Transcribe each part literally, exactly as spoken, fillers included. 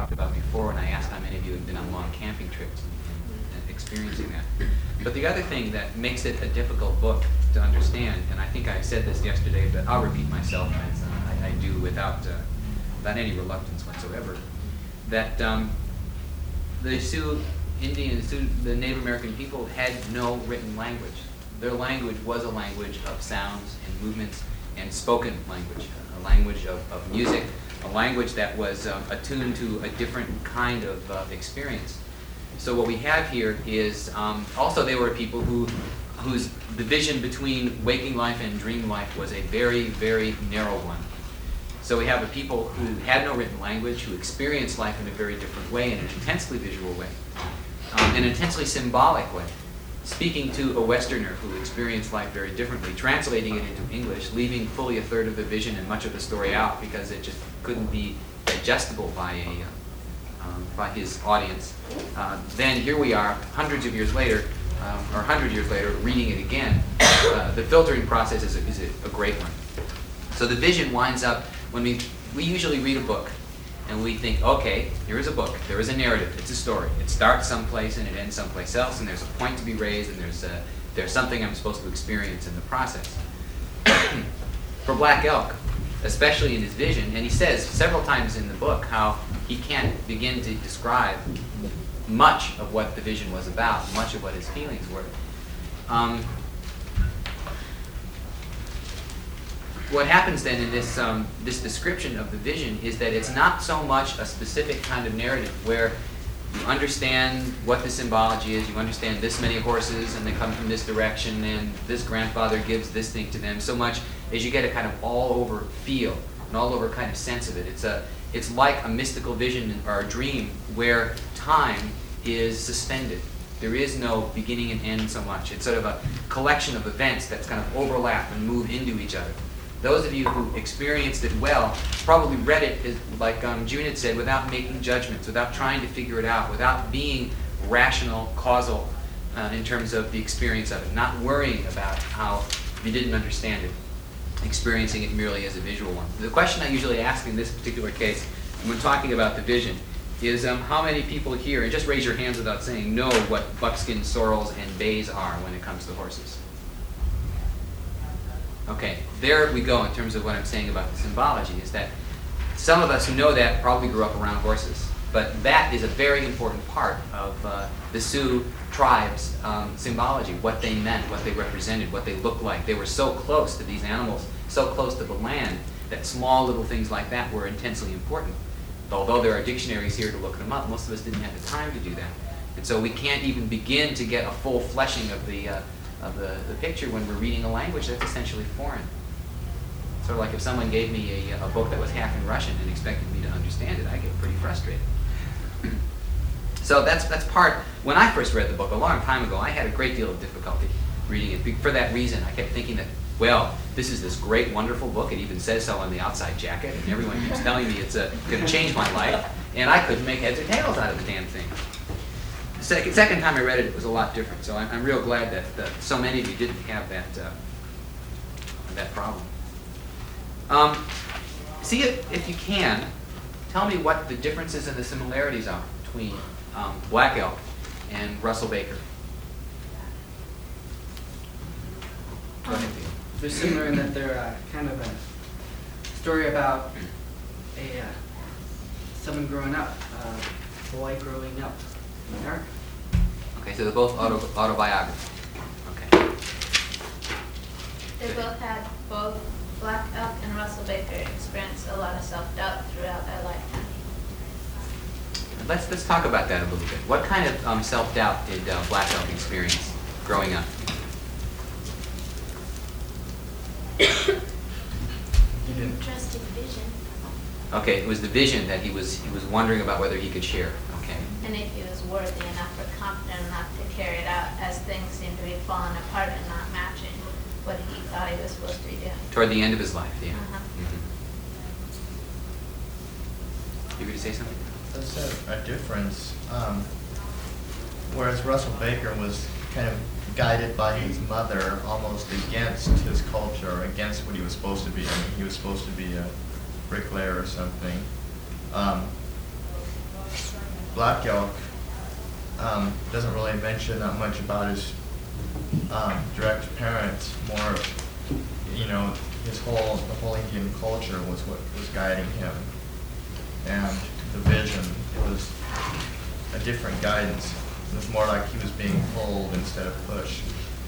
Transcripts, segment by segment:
talked about before when I asked how many of you had been on long camping trips and, and experiencing that. But the other thing that makes it a difficult book to understand, and I think I said this yesterday, but I'll repeat myself as uh, I, I do without, uh, without any reluctance whatsoever, that um, the Sioux Indians, the Native American people, had no written language. Their language was a language of sounds and movements and spoken language, a language of, of music, a language that was um, attuned to a different kind of uh, experience. So what we have here is um, also they were people who, whose division between waking life and dream life was a very, very narrow one. So we have a people who had no written language, who experienced life in a very different way, in an intensely visual way, um, in an intensely symbolic way, speaking to a Westerner who experienced life very differently, translating it into English, leaving fully a third of the vision and much of the story out because it just couldn't be digestible by a uh, um, by his audience. Uh, then here we are, hundreds of years later, um, or a hundred years later, reading it again. Uh, the filtering process is a, is a, a great one. So the vision winds up when we we usually read a book. And we think, okay, here is a book, there is a narrative, it's a story. It starts someplace and it ends someplace else, and there's a point to be raised, and there's a, there's something I'm supposed to experience in the process. For Black Elk, especially in his vision, and he says several times in the book how he can't begin to describe much of what the vision was about, much of what his feelings were. Um, What happens then in this um, this description of the vision is that it's not so much a specific kind of narrative where you understand what the symbology is, you understand this many horses and they come from this direction and this grandfather gives this thing to them, so much as you get a kind of all-over feel, an all-over kind of sense of it. It's a it's like a mystical vision or a dream where time is suspended. There is no beginning and end so much. It's sort of a collection of events that kind of overlap and move into each other. Those of you who experienced it well probably read it, as, like um, June had said, without making judgments, without trying to figure it out, without being rational, causal uh, in terms of the experience of it, not worrying about how you didn't understand it, experiencing it merely as a visual one. The question I usually ask in this particular case, when talking about the vision, is um, how many people here, and just raise your hands without saying, know what buckskin sorrels and bays are when it comes to horses? Okay, there we go in terms of what I'm saying about the symbology, is that some of us who know that probably grew up around horses, but that is a very important part of uh, the Sioux tribe's um, symbology, what they meant, what they represented, what they looked like. They were so close to these animals, so close to the land, that small little things like that were intensely important. Although there are dictionaries here to look them up, most of us didn't have the time to do that. And so we can't even begin to get a full fleshing of the uh, of the, the picture when we're reading a language that's essentially foreign. Sort of like if someone gave me a, a book that was half in Russian and expected me to understand it, I get pretty frustrated. So that's that's part, when I first read the book a long time ago, I had a great deal of difficulty reading it. For that reason, I kept thinking that, well, this is this great, wonderful book. It even says so on the outside jacket, and everyone keeps telling me it's uh, going to change my life, and I couldn't make heads or tails out of the damn thing. The second, second time I read it, it was a lot different. So I'm, I'm real glad that uh, so many of you didn't have that uh, that problem. Um, see if, if you can, tell me what the differences and the similarities are between um, Black Elk and Russell Baker. Go ahead, Theo. They're similar in that they're uh, kind of a story about a uh, someone growing up, a boy growing up in America. Okay, so they're both auto, autobiographies. Okay. They both had, both Black Elk and Russell Baker experienced a lot of self-doubt throughout their lifetime. Let's let's talk about that a little bit. What kind of um, self-doubt did uh, Black Elk experience growing up? He didn't trust his vision, Okay, it was the vision that he was he was wondering about whether he could share. Okay. and if he was worthy enough or confident enough to carry it out, as things seemed to be falling apart and not matching what he thought he was supposed to be doing. Toward the end of his life, yeah. Uh-huh. Mm-hmm. You were to say something? That's a, a difference. Um, whereas Russell Baker was kind of guided by his mother almost against his culture, against what he was supposed to be. I mean, he was supposed to be a bricklayer or something. Um, Black Elk um, doesn't really mention that much about his um, direct parents. More, you know, his whole the whole Indian culture was what was guiding him, and the vision. It was a different guidance. It was more like he was being pulled instead of pushed.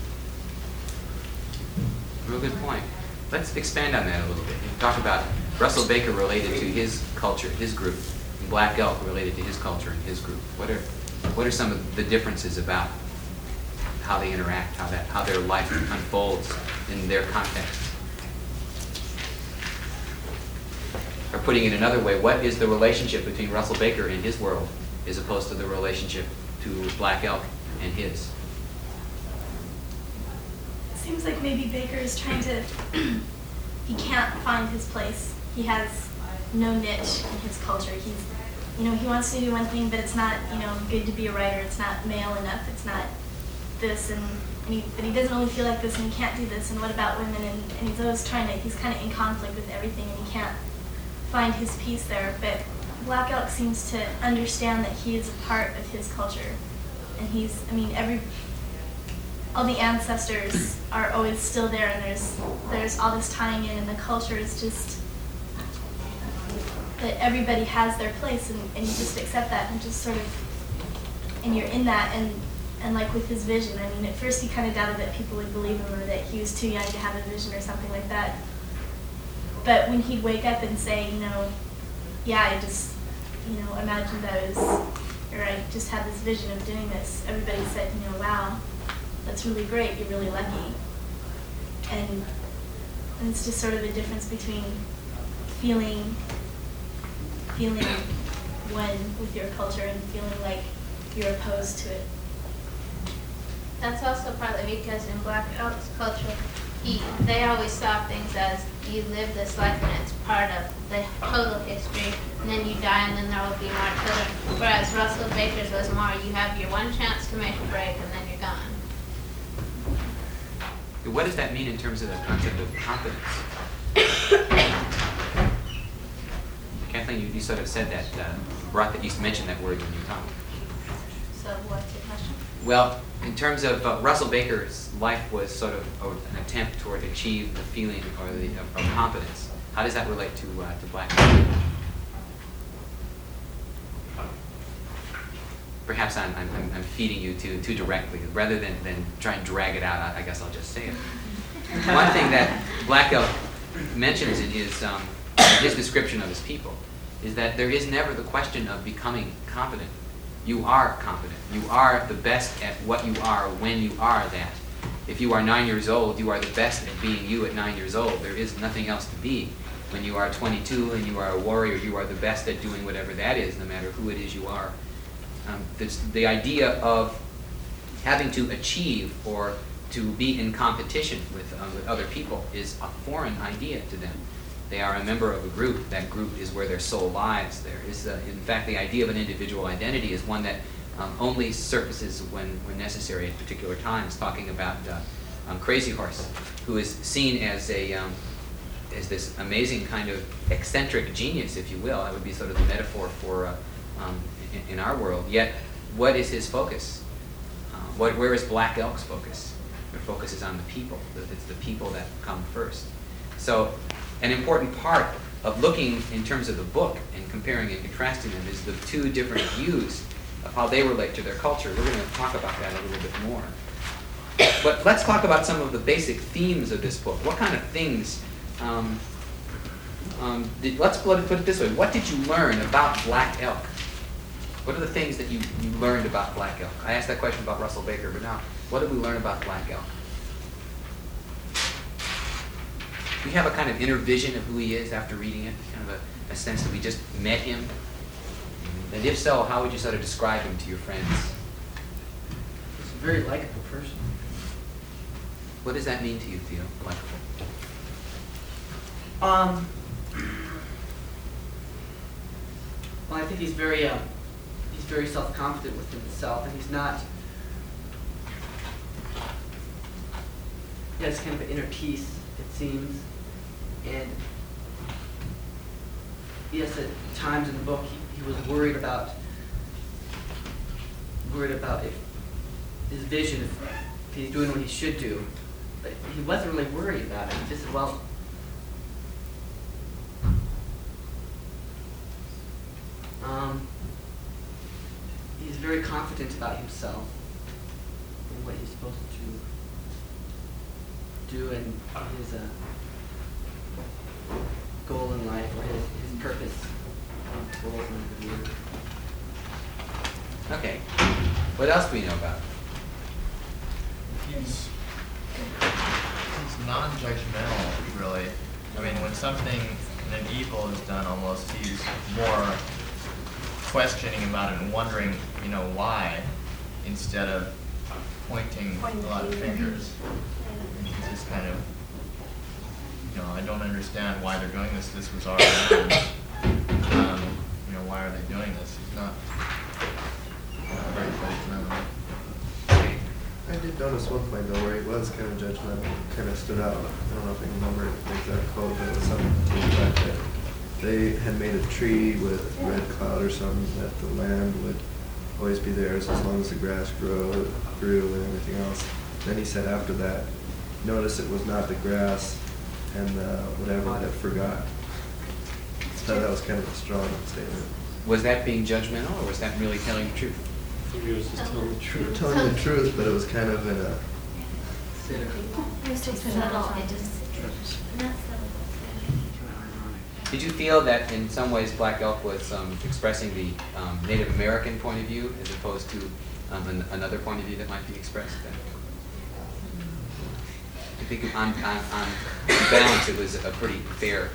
Real good point. Let's expand on that a little bit. You talked about Russell Baker related to his culture, his group, and Black Elk related to his culture and his group. What are what are some of the differences about how they interact, how that how their life unfolds in their context? Or putting it another way, what is the relationship between Russell Baker and his world as opposed to the relationship to Black Elk and his? Seems like maybe Baker is trying to, he can't find his place. He has no niche in his culture. He's, you know, he wants to do one thing, but it's not, you know, good to be a writer. It's not male enough. It's not this, and, and he, but he doesn't really feel like this, and he can't do this, and what about women? And, and he's always trying to, he's kind of in conflict with everything, and he can't find his piece there. But Black Elk seems to understand that he is a part of his culture. And he's, I mean, every, all the ancestors are always still there, and there's there's all this tying in, and the culture is just that everybody has their place, and, and you just accept that and just sort of, and you're in that, and and like with his vision, I mean, at first he kind of doubted that people would believe him or that he was too young to have a vision or something like that. But when he'd wake up and say, you know, yeah, I just, you know, imagined I was, or I just had this vision of doing this, everybody said, you know, wow, that's really great, you're really lucky. And, and it's just sort of the difference between feeling, feeling one with your culture and feeling like you're opposed to it. That's also partly because in Black Elk's culture, he, they always saw things as you live this life and it's part of the total history, and then you die and then there will be more children. Whereas Russell Baker's was more, you have your one chance to make a break and then you're gone. What does that mean in terms of the concept of confidence? Kathleen, you, you sort of said that, uh, brought that, you mentioned that word when you talked. So what's your question? Well, in terms of uh, Russell Baker's life was sort of a, an attempt toward achieve the feeling or the of, of confidence. How does that relate to uh, to Black Elk? Perhaps I'm, I'm, I'm feeding you too too directly. Rather than, than try and drag it out, I, I guess I'll just say it. One thing that Black Elk mentions in his um, his description of his people is that there is never the question of becoming confident. You are confident. You are the best at what you are when you are that. If you are nine years old, you are the best at being you at nine years old. There is nothing else to be. When you are twenty-two and you are a warrior, you are the best at doing whatever that is, no matter who it is you are. Um, this, the idea of having to achieve or to be in competition with, uh, with other people is a foreign idea to them. They are a member of a group. That group is where their soul lies. There is, uh, in fact, the idea of an individual identity is one that um, only surfaces when, when necessary at particular times. Talking about uh, um, Crazy Horse, who is seen as a um, as this amazing kind of eccentric genius, if you will. That would be sort of the metaphor for uh, um, in, in our world. Yet, what is his focus? Uh, what, where is Black Elk's focus? Their focus is on the people. It's the people that come first. So, an important part of looking in terms of the book and comparing and contrasting them is the two different views of how they relate to their culture. We're going to talk about that a little bit more. But let's talk about some of the basic themes of this book. What kind of things, um, um, did, let's put it, put it this way, what did you learn about Black Elk? What are the things that you, you learned about Black Elk? I asked that question about Russell Baker, but now, what did we learn about Black Elk? We have a kind of inner vision of who he is after reading it, kind of a, a sense that we just met him. And if so, how would you sort of describe him to your friends? He's a very likable person. What does that mean to you, Theo? Likable. Um, well, I think he's very, um, he's very self-confident with himself, and he's not, he has kind of an inner peace, it seems, and yes, at times in the book, he, he was worried about worried about if his vision, if, if he's doing what he should do. But he wasn't really worried about it. He just said, well, um, he's very confident about himself and what he's supposed to do and his uh, goal in life or his, his purpose. Goals in the career. Okay. What else do we know about him? He's, he's non-judgmental, really. I mean, when something, an evil is done almost, he's more questioning about it and wondering, you know, why, instead of pointing Pointing a lot of fingers. fingers. And he's just kind of, you know, I don't understand why they're doing this. This was our land. Um, you know, why are they doing this? He's not, not very judgmental. I did notice one point though where he was kind of judgmental, kind of stood out. I don't know if I can remember the exact quote, but it was something to the fact that they had made a treaty with Red Cloud or something that the land would always be theirs as long as the grass grew, grew and everything else. Then he said after that, notice it was not the grass and the whatever that forgot. So that was kind of a strong statement. Was that being judgmental, or was that really telling the truth? I think he was just telling the They were truth. telling the cynical, but it was kind of in a, Cynical. It was just subtle. It just, not subtle. Did you feel that in some ways Black Elk was um, expressing the um, Native American point of view as opposed to um, an, another point of view that might be expressed? Then? I think on, on, on balance it was a pretty fair.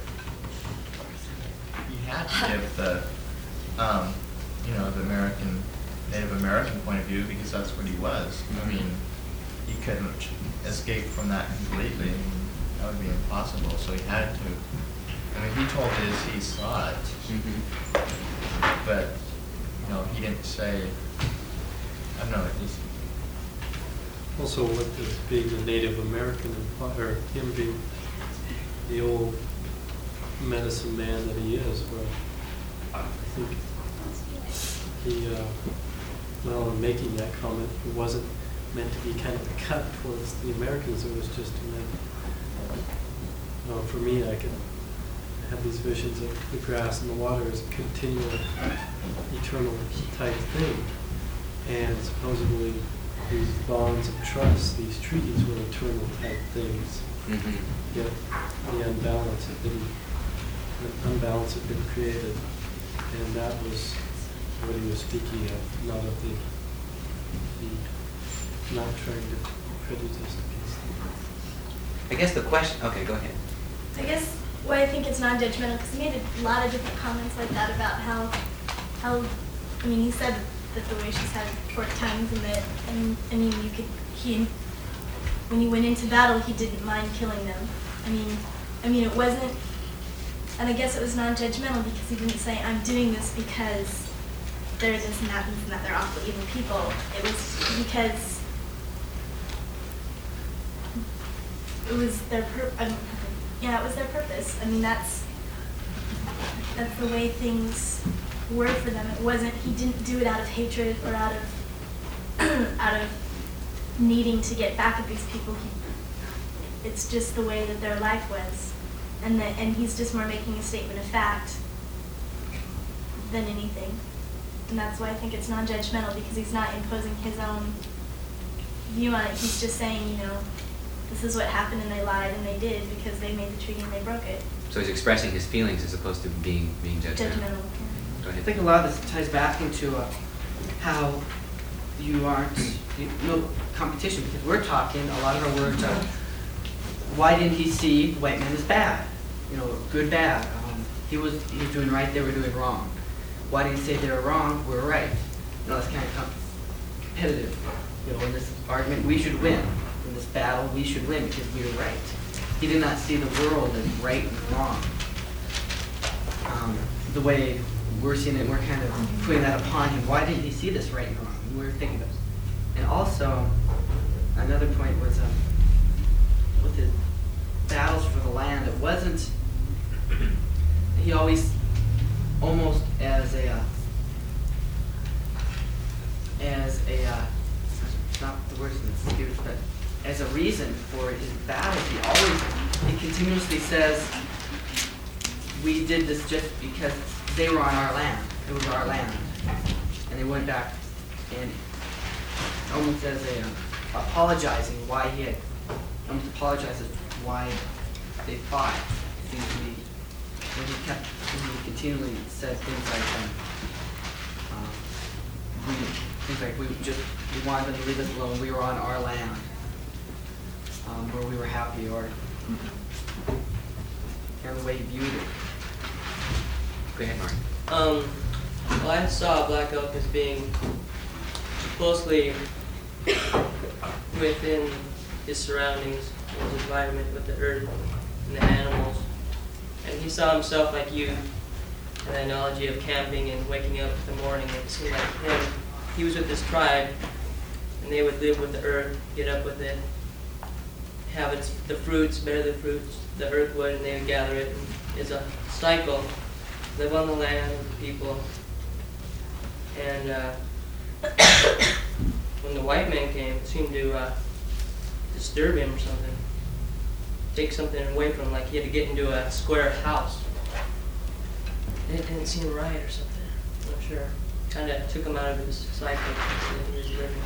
You had to give the, um, you know, the American, Native American point of view because that's what he was. I mean, he couldn't escape from that completely. That would be impossible. So he had to. I mean, he told us he saw it, Mm-hmm. but you know, he didn't say. I don't know. It just. Also, what does being a Native American imply, or him being the old medicine man that he is, where I think he, uh, well, in making that comment, it wasn't meant to be kind of a cut towards the Americans. It was just meant, uh, for me, I could have these visions of the grass and the water as a continual, eternal type thing. And supposedly these bonds of trust, these treaties were eternal type things. Mm-hmm. Yet the unbalance had been, the unbalance had been created. And that was what he was speaking of, not of the, the not trying to prejudice against them. I guess the question. Okay, go ahead. I guess why I think it's non-judgmental, because he made a lot of different comments like that about how, how, I mean, he said that the Oasis had forked tongues and that, and I mean, you could, he, when he went into battle, he didn't mind killing them. I mean, I mean, it wasn't, and I guess it was non-judgmental because he didn't say, I'm doing this because they're this and that and that, they're awful evil people. It was because it was their pur- I don't yeah, it was their purpose. I mean, that's that's the way things were for them. It wasn't, he didn't do it out of hatred or out of out of needing to get back at these people. He, it's just the way that their life was. And that, and he's just more making a statement of fact than anything. And that's why I think it's non-judgmental, because he's not imposing his own view on it. He's just saying, you know, this is what happened and they lied and they did because they made the treaty and they broke it. So he's expressing his feelings as opposed to being being judgmental. Judgmental. Go I ahead. think a lot of this ties back into uh, how you aren't, you, no competition, because we're talking, a lot of our words are, why didn't he see the white man as bad? You know, good, bad. Um, he was he was doing right, they were doing wrong. Why didn't he say they were wrong, we're right? You know, that's kind of com- competitive. You know, in this argument, we should win. In this battle, we should win because we were right. He did not see the world as right and wrong. Um, the way we're seeing it, we're kind of putting that upon him. Why didn't he see this right and wrong? We were thinking of it. And also, another point was um, with his battles for the land, it wasn't, he always, almost as a, uh, as a, uh, not the words in the excuse, but as a reason for his battle, he always, he continuously says, we did this just because they were on our land. It was our land. And they went back and almost as a, uh, apologizing why he had, almost apologizes why they fought. It seems to be, when he kept, when he continually said things like, um, um, we, things like we just, we wanted them to leave us alone, we were on our land, um, where we were happy, or kind of the way he viewed it. Go ahead, Mark. Um, well, I saw Black Elk as being closely within his surroundings, his environment with the earth and the animals. And he saw himself like you, an analogy of camping and waking up in the morning. And it seemed like him, he was with this tribe, and they would live with the earth, get up with it, have its, the fruits, bear the fruits, the earth would, and they would gather it. And it's a cycle. Live on the land with the people. And uh, when the white man came, it seemed to uh, disturb him or something. Take something away from him, like he had to get into a square house. It didn't seem right or something. I'm not sure. Kind of took him out of his cycle that he was living.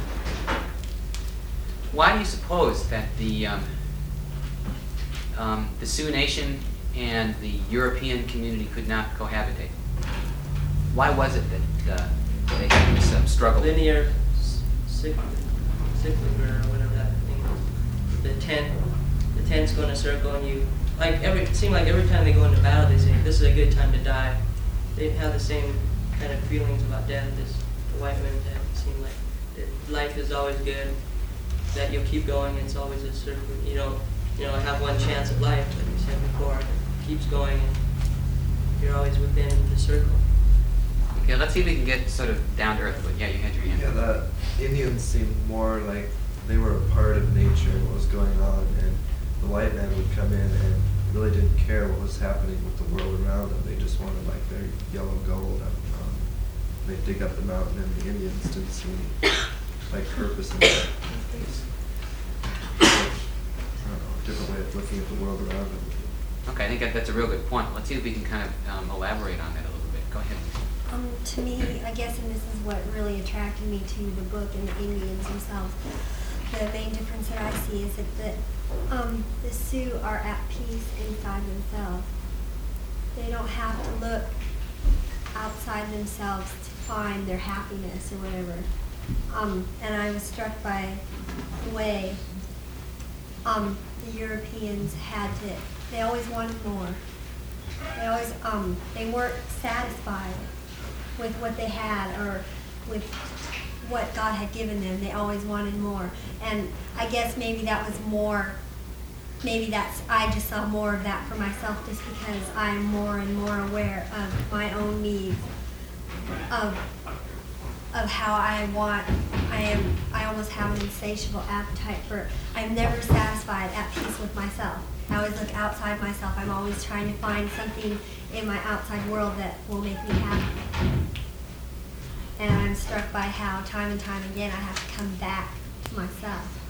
Why do you suppose that the um, um, the Sioux Nation and the European community could not cohabitate? Why was it that uh, they had this uh, struggle? Linear cyclic, cyclic or whatever that thing is. The tent, the tent's going in a circle, and you like every. It seemed like every time they go into battle, they say this is a good time to die. They have the same kind of feelings about death as the white men did. It seemed like that life is always good, that you'll keep going. It's always a circle. You don't, you know, have one chance at life, like we said before. It keeps going, and you're always within the circle. Okay, let's see if we can get sort of down to earth. But yeah, you had your hand. Yeah, the Indians seemed more like they were a part of nature and what was going on, and the white man would come in and really didn't care what was happening with the world around them. They just wanted like their yellow gold. Um, they'd dig up the mountain, and the Indians didn't see any, like purpose in that. I don't know, a different way of looking at the world around them. Okay, I think that, that's a real good point. Let's see if we can kind of um, elaborate on that a little bit. Go ahead. Um, to me, I guess, and this is what really attracted me to the book and the Indians themselves, the main difference that I see is that, that um, the Sioux are at peace inside themselves. They don't have to look outside themselves to find their happiness or whatever. Um, and I was struck by the way um, the Europeans had to, they always wanted more. They always, um, they weren't satisfied with what they had or with what God had given them. They always wanted more. And I guess maybe that was more, maybe that's, I just saw more of that for myself just because I am more and more aware of my own needs, of, of how I want, I am, I almost have an insatiable appetite for, I'm never satisfied at peace with myself. I always look outside myself. I'm always trying to find something in my outside world that will make me happy. And I'm struck by how time and time again I have to come back to myself.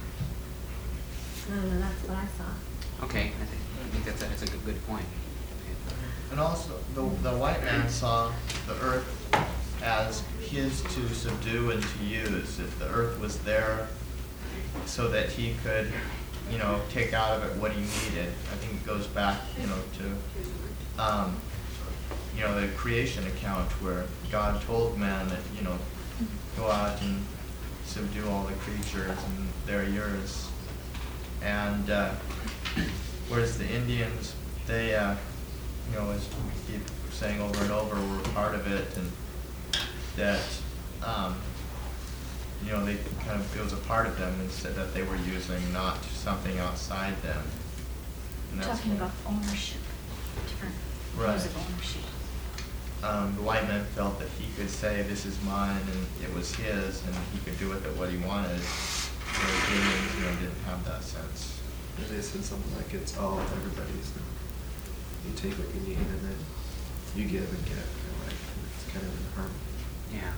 I don't know, that's what I saw. Okay, I think, I think that's a, that's a good, good point. And also, the, the white man saw the earth as his to subdue and to use. If the earth was there so that he could, you know, take out of it what he needed. I think it goes back, you know, to, um, you know, the creation account where God told man that, you know, go out and subdue all the creatures and they're yours. And uh, whereas the Indians, they, uh, you know, as we keep saying over and over, were part of it, and that, um, you know, they kind of, it was a part of them and said that they were using, not something outside them. And that's Talking what- about ownership, different Right. views of ownership. Um, the white man felt that he could say, this is mine, and it was his, and he could do with it what he wanted. Whereas the Indians, you know, didn't have that sense. They said something like it's all everybody's. You take what you need, and then you give and get. Kind of like it's kind of in harmony. Yeah, I think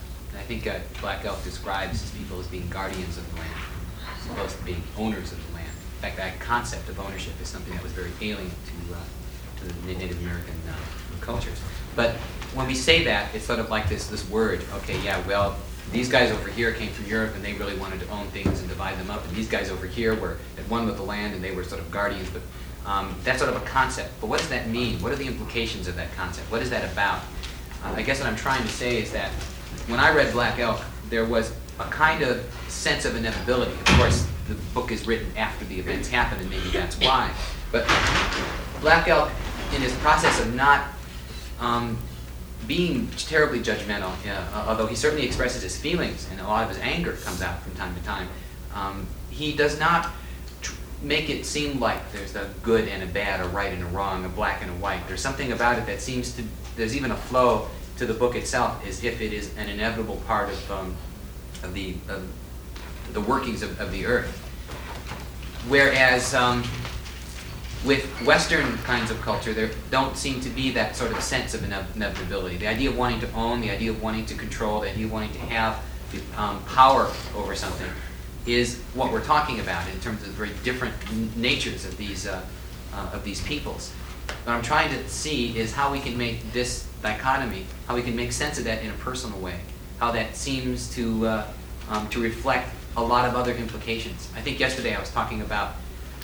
think uh, Black Elk describes his people as being guardians of the land, as opposed to being owners of the land. In fact, that concept of ownership is something that was very alien to, uh, to the Native American uh, cultures. But when we say that, it's sort of like this, this word, okay, yeah, well, these guys over here came from Europe and they really wanted to own things and divide them up, and these guys over here were at one with the land and they were sort of guardians, but um, that's sort of a concept. But what does that mean? What are the implications of that concept? What is that about? Uh, I guess what I'm trying to say is that when I read Black Elk, there was a kind of sense of inevitability. Of course, the book is written after the events happen, and maybe that's why. But Black Elk, in his process of not um, being terribly judgmental, uh, although he certainly expresses his feelings, and a lot of his anger comes out from time to time, um, he does not tr- make it seem like there's a good and a bad, a right and a wrong, a black and a white. There's something about it that seems to, there's even a flow to the book itself, as if it is an inevitable part of, um, of the of the workings of, of the earth. Whereas um, with Western kinds of culture, there don't seem to be that sort of sense of inev- inevitability. The idea of wanting to own, the idea of wanting to control, the idea of wanting to have the, um, power over something is what we're talking about in terms of the very different n- natures of these uh, uh, of these peoples. What I'm trying to see is how we can make this dichotomy, how we can make sense of that in a personal way, how that seems to uh, um, to reflect a lot of other implications. I think yesterday I was talking about,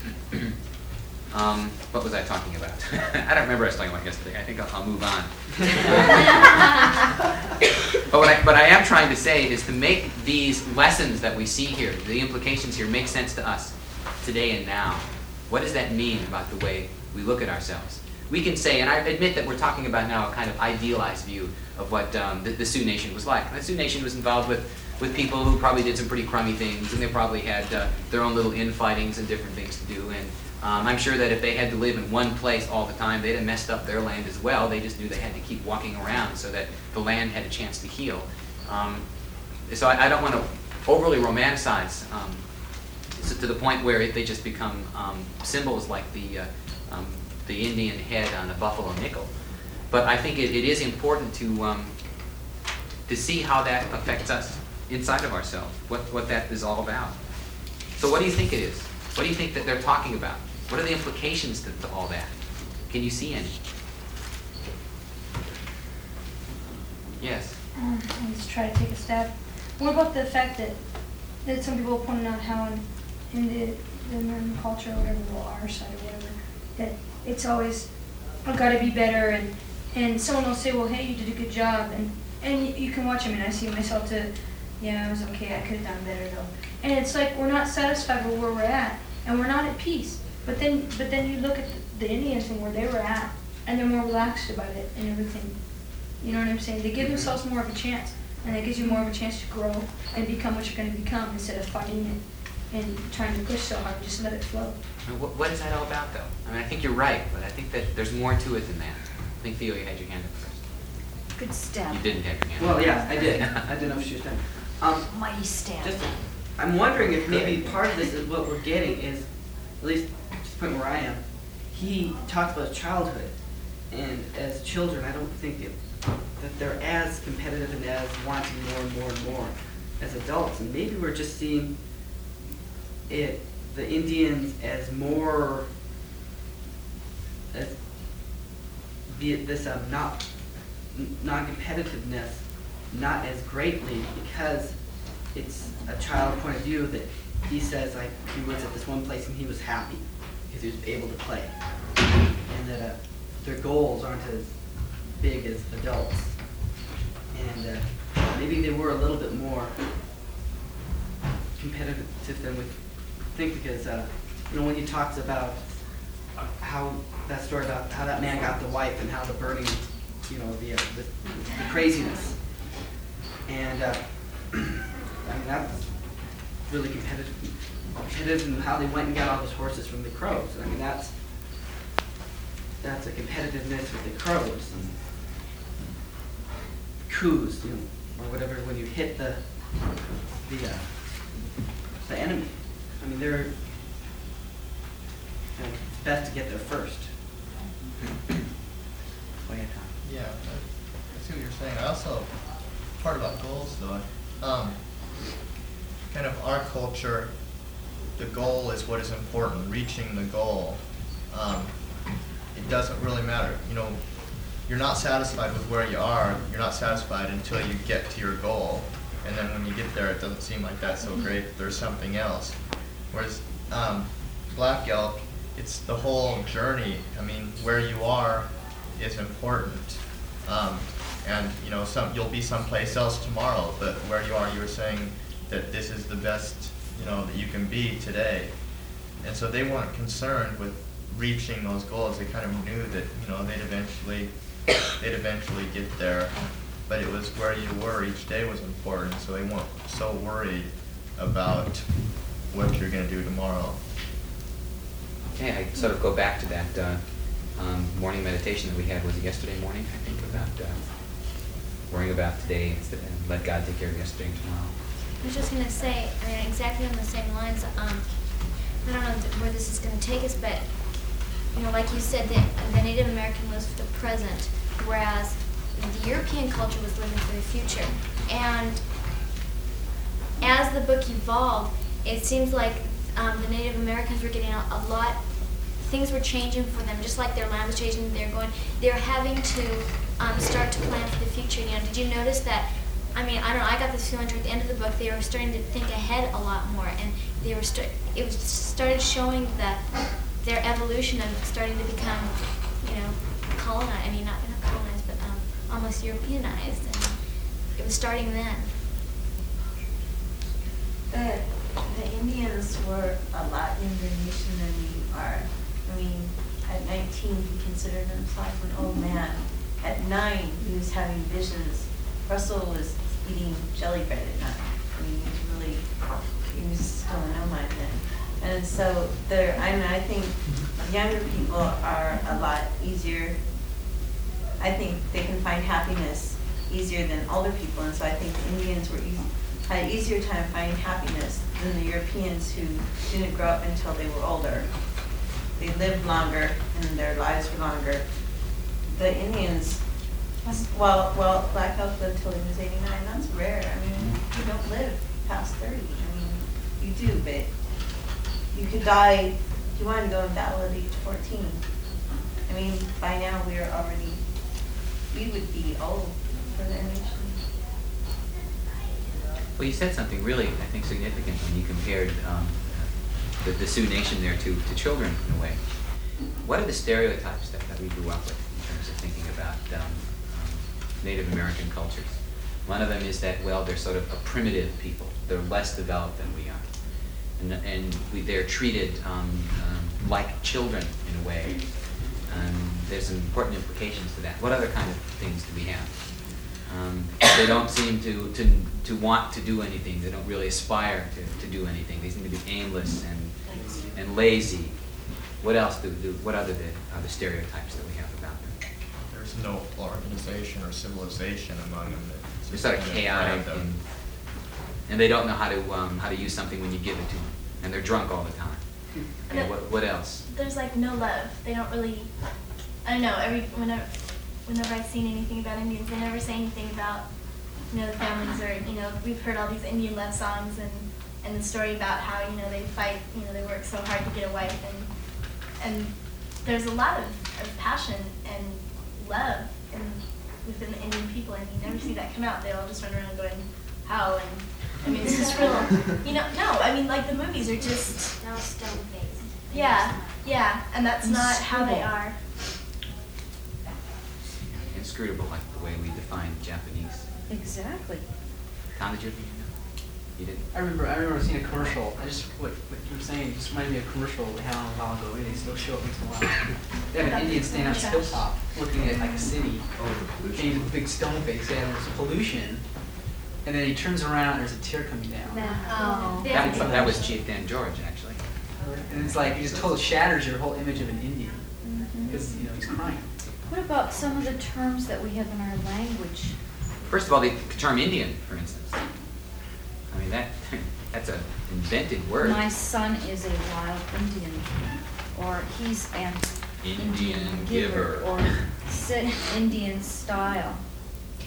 um, what was I talking about? I don't remember what I was talking about yesterday. I think I'll, I'll move on. But what I, what I am trying to say is to make these lessons that we see here, the implications here, make sense to us today and now. What does that mean about the way we look at ourselves? We can say, and I admit that we're talking about now a kind of idealized view of what um, the, the Sioux Nation was like. And the Sioux Nation was involved with, with people who probably did some pretty crummy things, and they probably had uh, their own little infightings and different things to do. And um, I'm sure that if they had to live in one place all the time, they'd have messed up their land as well. They just knew they had to keep walking around so that the land had a chance to heal. Um, so I, I don't want to overly romanticize um, so to the point where it, they just become um, symbols like the uh, um, the Indian head on a buffalo nickel. But I think it, it is important to um, to see how that affects us inside of ourselves, what, what that is all about. So what do you think it is? What do you think that they're talking about? What are the implications to, to all that? Can you see any? Yes? Um, I'll just try to take a stab. What about the fact that, that some people pointed out how in, in the, the American culture, or whatever, well, our side or whatever, that it's always, I've got to be better, and, and someone will say, well, hey, you did a good job, and, and you, you can watch them, and I see myself to, yeah, I was okay, I could have done better though. And it's like we're not satisfied with where we're at, and we're not at peace. But then, but then you look at the, the Indians and where they were at, and they're more relaxed about it and everything. You know what I'm saying? They give themselves more of a chance, and that gives you more of a chance to grow and become what you're going to become instead of fighting it and trying to push so hard. Just let it flow. What, what is that all about, though? I mean, I think you're right, but I think that there's more to it than that. I think, Theo, you had your hand up first. Good stab. You didn't have your hand up. Well, yeah, I did. I didn't know if she was done. Um, Mighty stab. just, I'm wondering if maybe part of this is what we're getting is, at least to the point where I am, he talks about childhood, and as children, I don't think it, that they're as competitive and as wanting more and more and more as adults, and maybe we're just seeing it, the Indians, as more, as be it this um, not non-competitiveness, not as greatly, because it's a child point of view that he says, like, he was at this one place and he was happy because he was able to play, and that uh, their goals aren't as big as adults, and uh, maybe they were a little bit more competitive than we think, because uh, you know, when he talks about how that story about how that man got the wife and how the burning, you know, the uh, the, the craziness, and uh, I mean, that's really competitive, competitive in how they went and got all those horses from the Crows. I mean, that's that's a competitiveness with the Crows and coups, you know, or whatever, when you hit the the uh, the enemy. I mean, they're, you know, it's best to get there first. Go ahead, Tom. Yeah, I I see what you're saying. I also, part about goals though, um, kind of our culture, the goal is what is important, reaching the goal. Um, it doesn't really matter, you know, you're not satisfied with where you are, you're not satisfied until you get to your goal. And then when you get there, it doesn't seem like that's so great, there's something else. Whereas um, Black Elk, it's the whole journey. I mean, where you are is important. Um, and you know, some you'll be someplace else tomorrow, but where you are, you were saying that this is the best, you know, that you can be today. And so they weren't concerned with reaching those goals. They kind of knew that, you know, they'd eventually, they'd eventually get there. But it was where you were each day was important, so they weren't so worried about what you're going to do tomorrow. Okay, I sort of go back to that uh, um, morning meditation that we had, was it yesterday morning, I think, about uh, worrying about today instead, and let God take care of yesterday and tomorrow. I was just going to say, I mean, exactly on the same lines, um, I don't know where this is going to take us, but, you know, like you said, the, the Native American lives for the present, whereas the European culture was living for the future. And as the book evolved, it seems like um, the Native Americans were getting a, a lot, things were changing for them, just like their land was changing, they're going, they're having to um, start to plan for the future. You know, did you notice that, I mean, I don't know, I got this feeling toward the end of the book, they were starting to think ahead a lot more, and they were, st it was started showing that their evolution of starting to become, you know, colonized, I mean, not, not colonized, but um, almost Europeanized, and it was starting then. The, the Indians were a lot younger nation than we are. I mean, at nineteen, he considered himself an old man. At nine, he was having visions. Russell was eating jelly bread at nine. I mean, he was really, he was still a nomad then. And so there, I mean, I think younger people are a lot easier. I think they can find happiness easier than older people, and so I think the Indians were easy, had an easier time finding happiness than the Europeans who didn't grow up until they were older. They lived longer and their lives were longer. The Indians, well, well, Black Elk lived till he was eighty-nine. That's rare. I mean, you don't live past thirty. I mean, you do, but you could die if you wanted to go and battle at age fourteen. I mean, by now we are already, we would be old for the nation. Well, you said something really, I think, significant when you compared um, the, the Sioux Nation there to, to children, in a way. What are the stereotypes that, that we grew up with in terms of thinking about um, um, Native American cultures? One of them is that, well, they're sort of a primitive people. They're less developed than we are. And, and we, they're treated um, um, like children, in a way. Um, there's some important implications to that. What other kind of things do we have? Um, they don't seem to, to, to want to do anything. They don't really aspire to, to do anything. They seem to be aimless and, and lazy. What else do, do what other the, are the stereotypes that we have about them? There's no organization or civilization among them. That They're sort of chaotic, and, and they don't know how to um, how to use something when you give it to them, and they're drunk all the time. Okay, what what else? There's like no love. They don't really, I don't know, every, whenever, whenever I've seen anything about Indians, they never say anything about, you know, the families, or, you know, we've heard all these Indian love songs, and, and the story about how, you know, they fight, you know, they work so hard to get a wife, and, and there's a lot of, of passion and love in, within the Indian people, and you never see that come out. They all just run around going, how, and, I mean, it's just real, you know, no, I mean, like, the movies are just, No stone face. yeah, yeah, and that's not how they are. Inscrutable, like the way we define Japanese. Exactly. Tom, did you? You didn't? I remember, I remember seeing a commercial. I just, what, what you were saying just reminded me of a commercial we had on a while ago. They still show up once in a while. They have an Indian standing on a hilltop looking at like a city. And he's a big stone face. Yeah, there's pollution. And then he turns around and there's a tear coming down. Oh. That, was- that was Chief Dan George, actually. And it's like, it just totally shatters your whole image of an Indian. Because, you know, he's crying. What about some of the terms that we have in our language? First of all, the term Indian, for instance. I mean, that that's an invented word. My son is a wild Indian, or he's an Indian giver. or sit Indian style.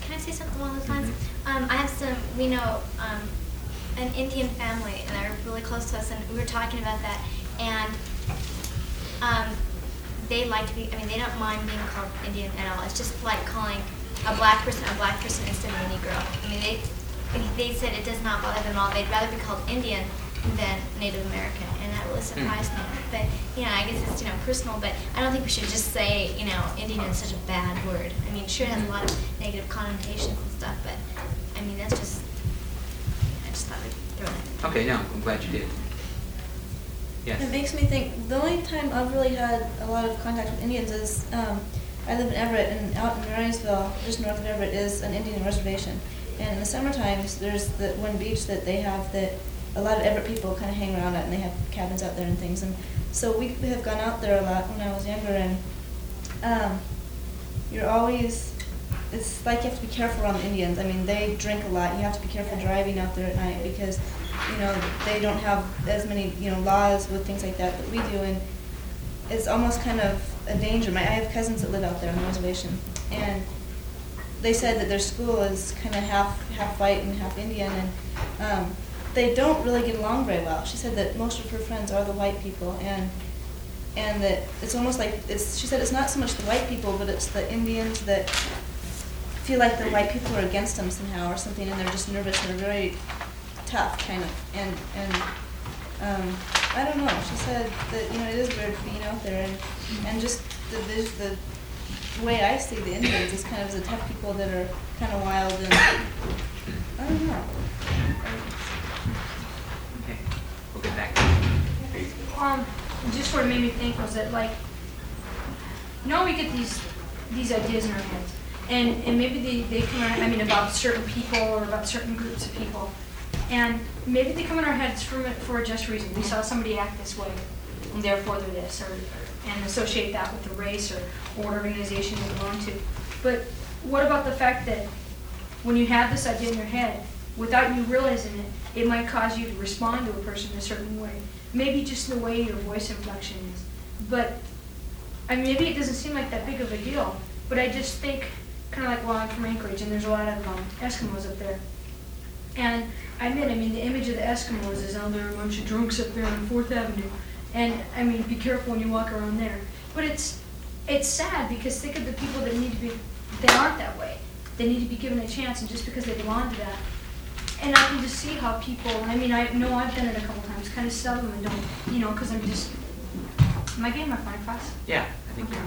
can I say something along those lines? Um, I have some, we know um, an Indian family, and they're really close to us, and we were talking about that, and um, they like to be, I mean, they don't mind being called Indian at all. It's just like calling a black person a black person instead of a Negro. I mean, they they said it does not bother them at all. They'd rather be called Indian than Native American, and that really surprised me. But, you know, I guess it's, you know, personal, but I don't think we should just say, you know, Indian is such a bad word. I mean, sure, it has a lot of negative connotations and stuff, but, I mean, that's just, I just thought we'd throw that. Okay, no, I'm glad you did. Yes. It makes me think, the only time I've really had a lot of contact with Indians is, um, I live in Everett, and out in Marysville, just north of Everett, is an Indian reservation. And in the summer times, there's the one beach that they have that a lot of Everett people kind of hang around at, and they have cabins out there and things. And so we have gone out there a lot when I was younger, and um, you're always, it's like you have to be careful around the Indians. I mean, they drink a lot. You have to be careful driving out there at night because, you know, they don't have as many, you know, laws with things like that that we do, and it's almost kind of a danger. My, I have cousins that live out there on the reservation, and they said that their school is kind of half half white and half Indian, and um, they don't really get along very well. She said that most of her friends are the white people, and and that it's almost like it's. She said it's not so much the white people, but it's the Indians that feel like the white people are against them somehow or something, and they're just nervous and they're very tough, kind of. And and um, I don't know. She said that, you know, it is weird being out there, and and just the the. the The way I see the Indians is kind of as the tough people that are kind of wild and I don't know. Okay, we'll get back to you. Um, just what it made me think was that, like, you know, we get these these ideas in our heads, and and maybe they, they come around, I mean, about certain people or about certain groups of people, and maybe they come in our heads for for a just reason. We saw somebody act this way, and therefore they're this, or, and associate that with the race or, or what organization they belong to. But what about the fact that when you have this idea in your head, without you realizing it, it might cause you to respond to a person in a certain way. Maybe just the way your voice inflection is. But, I mean, maybe it doesn't seem like that big of a deal, but I just think, kind of like, well, I'm from Anchorage, and there's a lot of um, Eskimos up there. And I admit, I mean, the image of the Eskimos is, oh, there are a bunch of drunks up there on fourth avenue. And, I mean, be careful when you walk around there. But it's it's sad because think of the people that need to be, they aren't that way. They need to be given a chance, and just because they belong to that. And I can just see how people, I mean, I know I've done it a couple times, kind of seldom and don't, you know, because I'm just, am I getting my fine class? Yeah, I think you are.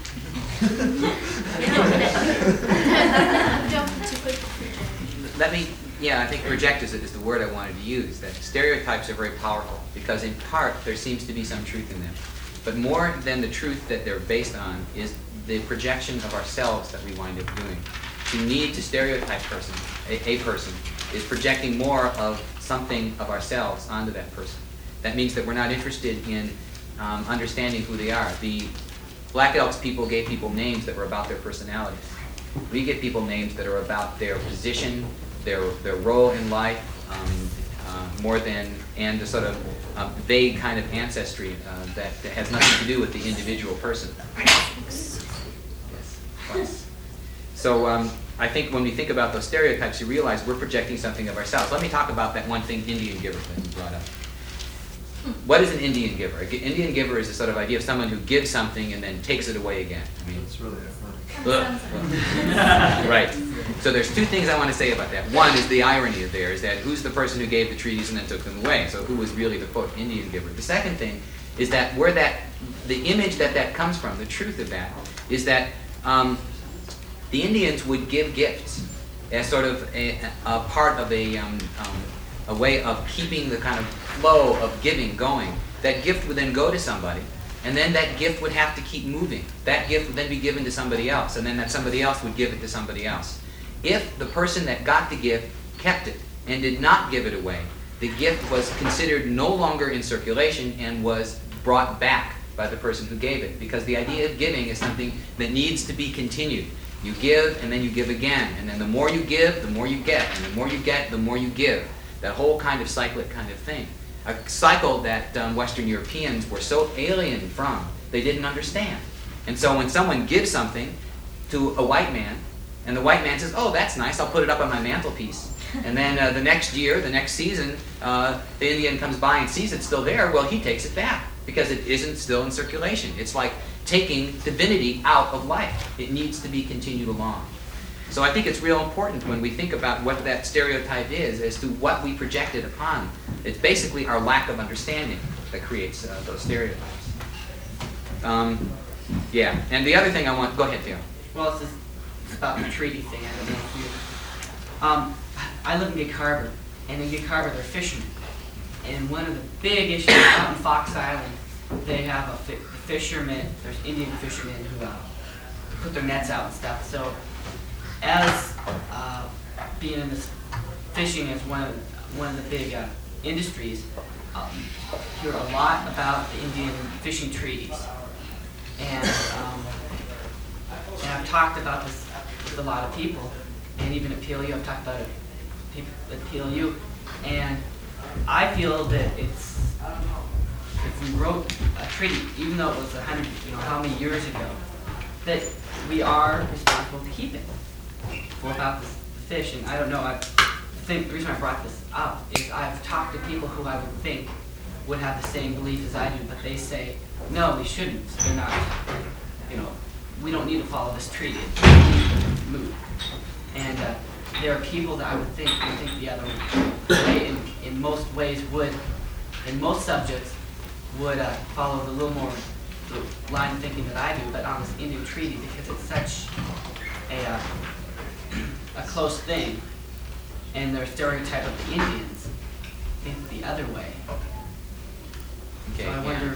Let me, yeah, I think project is, is the word I wanted to use, that stereotypes are very powerful because in part there seems to be some truth in them. But more than the truth that they're based on is the projection of ourselves that we wind up doing. To need to stereotype person, a, a person, is projecting more of something of ourselves onto that person. That means that we're not interested in um, understanding who they are. The Black Elks people gave people names that were about their personalities. We give people names that are about their position, their their role in life, um, uh, more than, and the sort of um, vague kind of ancestry uh, that, that has nothing to do with the individual person. Yes, twice. So um, I think when we think about those stereotypes, you realize we're projecting something of ourselves. Let me talk about that one thing, Indian giver, that you brought up. What is an Indian giver? An Indian giver is a sort of idea of someone who gives something and then takes it away again. I mean, It's really ironic. Ugh. Right. So there's two things I want to say about that. One is the irony of there is that who's the person who gave the treaties and then took them away? So who was really the quote Indian giver? The second thing is that where that the image that that comes from, the truth of that, is that um, the Indians would give gifts as sort of a, a part of a um, um, a way of keeping the kind of flow of giving going. That gift would then go to somebody, and then that gift would have to keep moving. That gift would then be given to somebody else, and then that somebody else would give it to somebody else. If the person that got the gift kept it and did not give it away, the gift was considered no longer in circulation and was brought back by the person who gave it, because the idea of giving is something that needs to be continued. You give, and then you give again, and then the more you give, the more you get, and the more you get, the more you give. That whole kind of cyclic kind of thing. A cycle that um, Western Europeans were so alien from, they didn't understand. And so when someone gives something to a white man, And the white man says, oh, that's nice, I'll put it up on my mantelpiece. And then uh, the next year, the next season, uh, the Indian comes by and sees it's still there. Well, he takes it back because it isn't still in circulation. It's like taking divinity out of life. It needs to be continued along. So I think it's real important when we think about what that stereotype is as to what we project it upon. It's basically our lack of understanding that creates uh, those stereotypes. Um, yeah, and the other thing I want, go ahead, Theo. Well, it's, just, it's about the treaty thing. I don't know if you. Um, I live in Gig Harbor, and in Gig Harbor they're fishermen. And one of the big issues out in Fox Island, they have a fi- fishermen. There's Indian fishermen who uh, put their nets out and stuff. So, as uh, being in this fishing as one of one of the big uh, industries, um, hear a lot about the Indian fishing treaties. And, um, and I've talked about this with a lot of people, and even at P L U, I've talked about it people at P L U, and I feel that it's, if we wrote a treaty, even though it was a hundred, you know, how many years ago, that we are responsible to keep it. What about the fish? And I don't know, I think the reason I brought this up is I've talked to people who I would think would have the same belief as I do, but they say, no, we shouldn't. They're not, you know, we don't need to follow this treaty. It's move. And uh, there are people that I would think would think the other way, in, in most ways would, in most subjects, would uh, follow the little more the line of thinking that I do, but on this Indian treaty, because it's such a, uh, a close thing, and their stereotype of the Indians think the other way. Okay, so I yeah. wonder.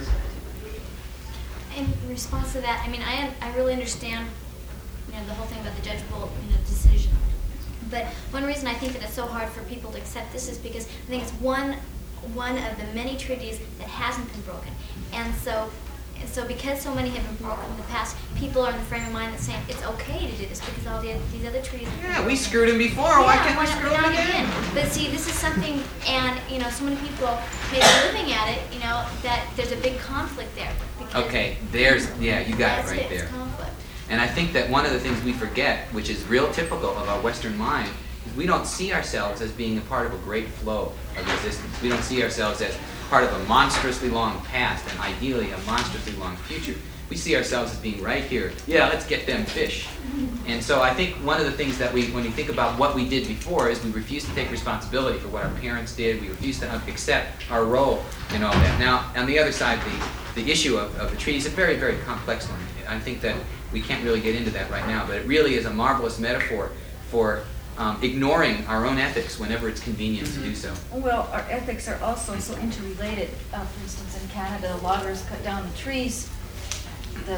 In response to that, I mean, I I really understand, you know, the whole thing about the judgeable, you know, decision. But one reason I think that it's so hard for people to accept this is because I think it's one one of the many treaties that hasn't been broken, and so. And so because so many have been broken in the past, people are in the frame of mind that's saying it's okay to do this because all the, these other treaties. Yeah, we screwed him before. Why Yeah, can't we why not- screw why him not again? But see, this is something, and you know, so many people maybe living at it, you know, that there's a big conflict there. because Okay, there's, yeah, you got it that's right it's there. conflict. And I think that one of the things we forget, which is real typical of our Western mind, is we don't see ourselves as being a part of a great flow of existence. We don't see ourselves as part of a monstrously long past and ideally a monstrously long future. We see ourselves as being right here. Yeah, let's get them fish. And so I think one of the things that we, when you think about what we did before, is we refuse to take responsibility for what our parents did. We refuse to accept our role in all that. Now, on the other side, the, the issue of, of the treaty is a very, very complex one. I think that we can't really get into that right now, but it really is a marvelous metaphor for um, ignoring our own ethics whenever it's convenient to do so. Well, our ethics are also so interrelated. Uh, for instance, in Canada, loggers cut down the trees. The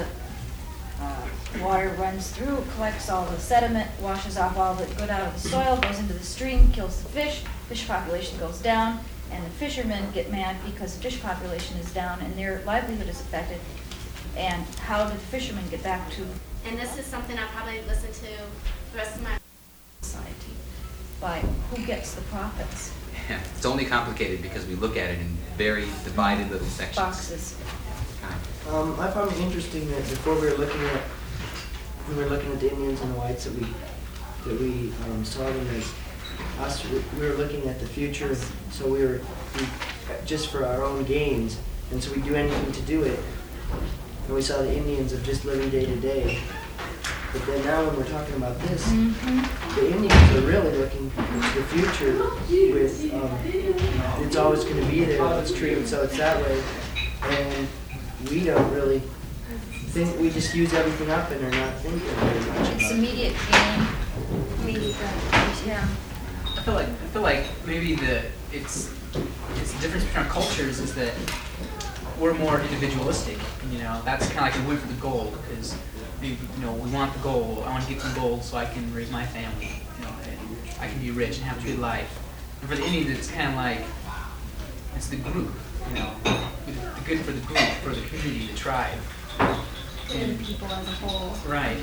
uh, water runs through, collects all the sediment, washes off all the good out of the soil, goes into the stream, kills the fish. Fish population goes down, and the fishermen get mad because the fish population is down and their livelihood is affected. And how do the fishermen get back to And this is something I'll probably listen to the rest of my society? By who gets the profits? It's only complicated because we look at it in very divided little sections. Boxes. Um, I found it interesting that before we were looking at, we were looking at the Indians and the whites, that we, that we um, saw them as us, we we were looking at the future, so we were, we, just for our own gains, and so we do anything to do it. And we saw the Indians of just living day to day. But then now when we're talking about this, Mm-hmm. the Indians are really looking into the future with, um, it's always going to be there, let's treat it so it's that way. And we don't really think, we just use everything up and are not thinking very much It's about it. immediate gain. Immediate gratification. Yeah. I feel like I feel like maybe the it's it's the difference between our cultures is that we're more individualistic, and you know that's kind of like a win for the gold because we, you know we want the gold. I want to get some gold so I can raise my family, you know, and I can be rich and have a good life. And for the Indians, it's kind of like it's the group, you know, the good for the group, for the community, the tribe. And people as a whole. Right.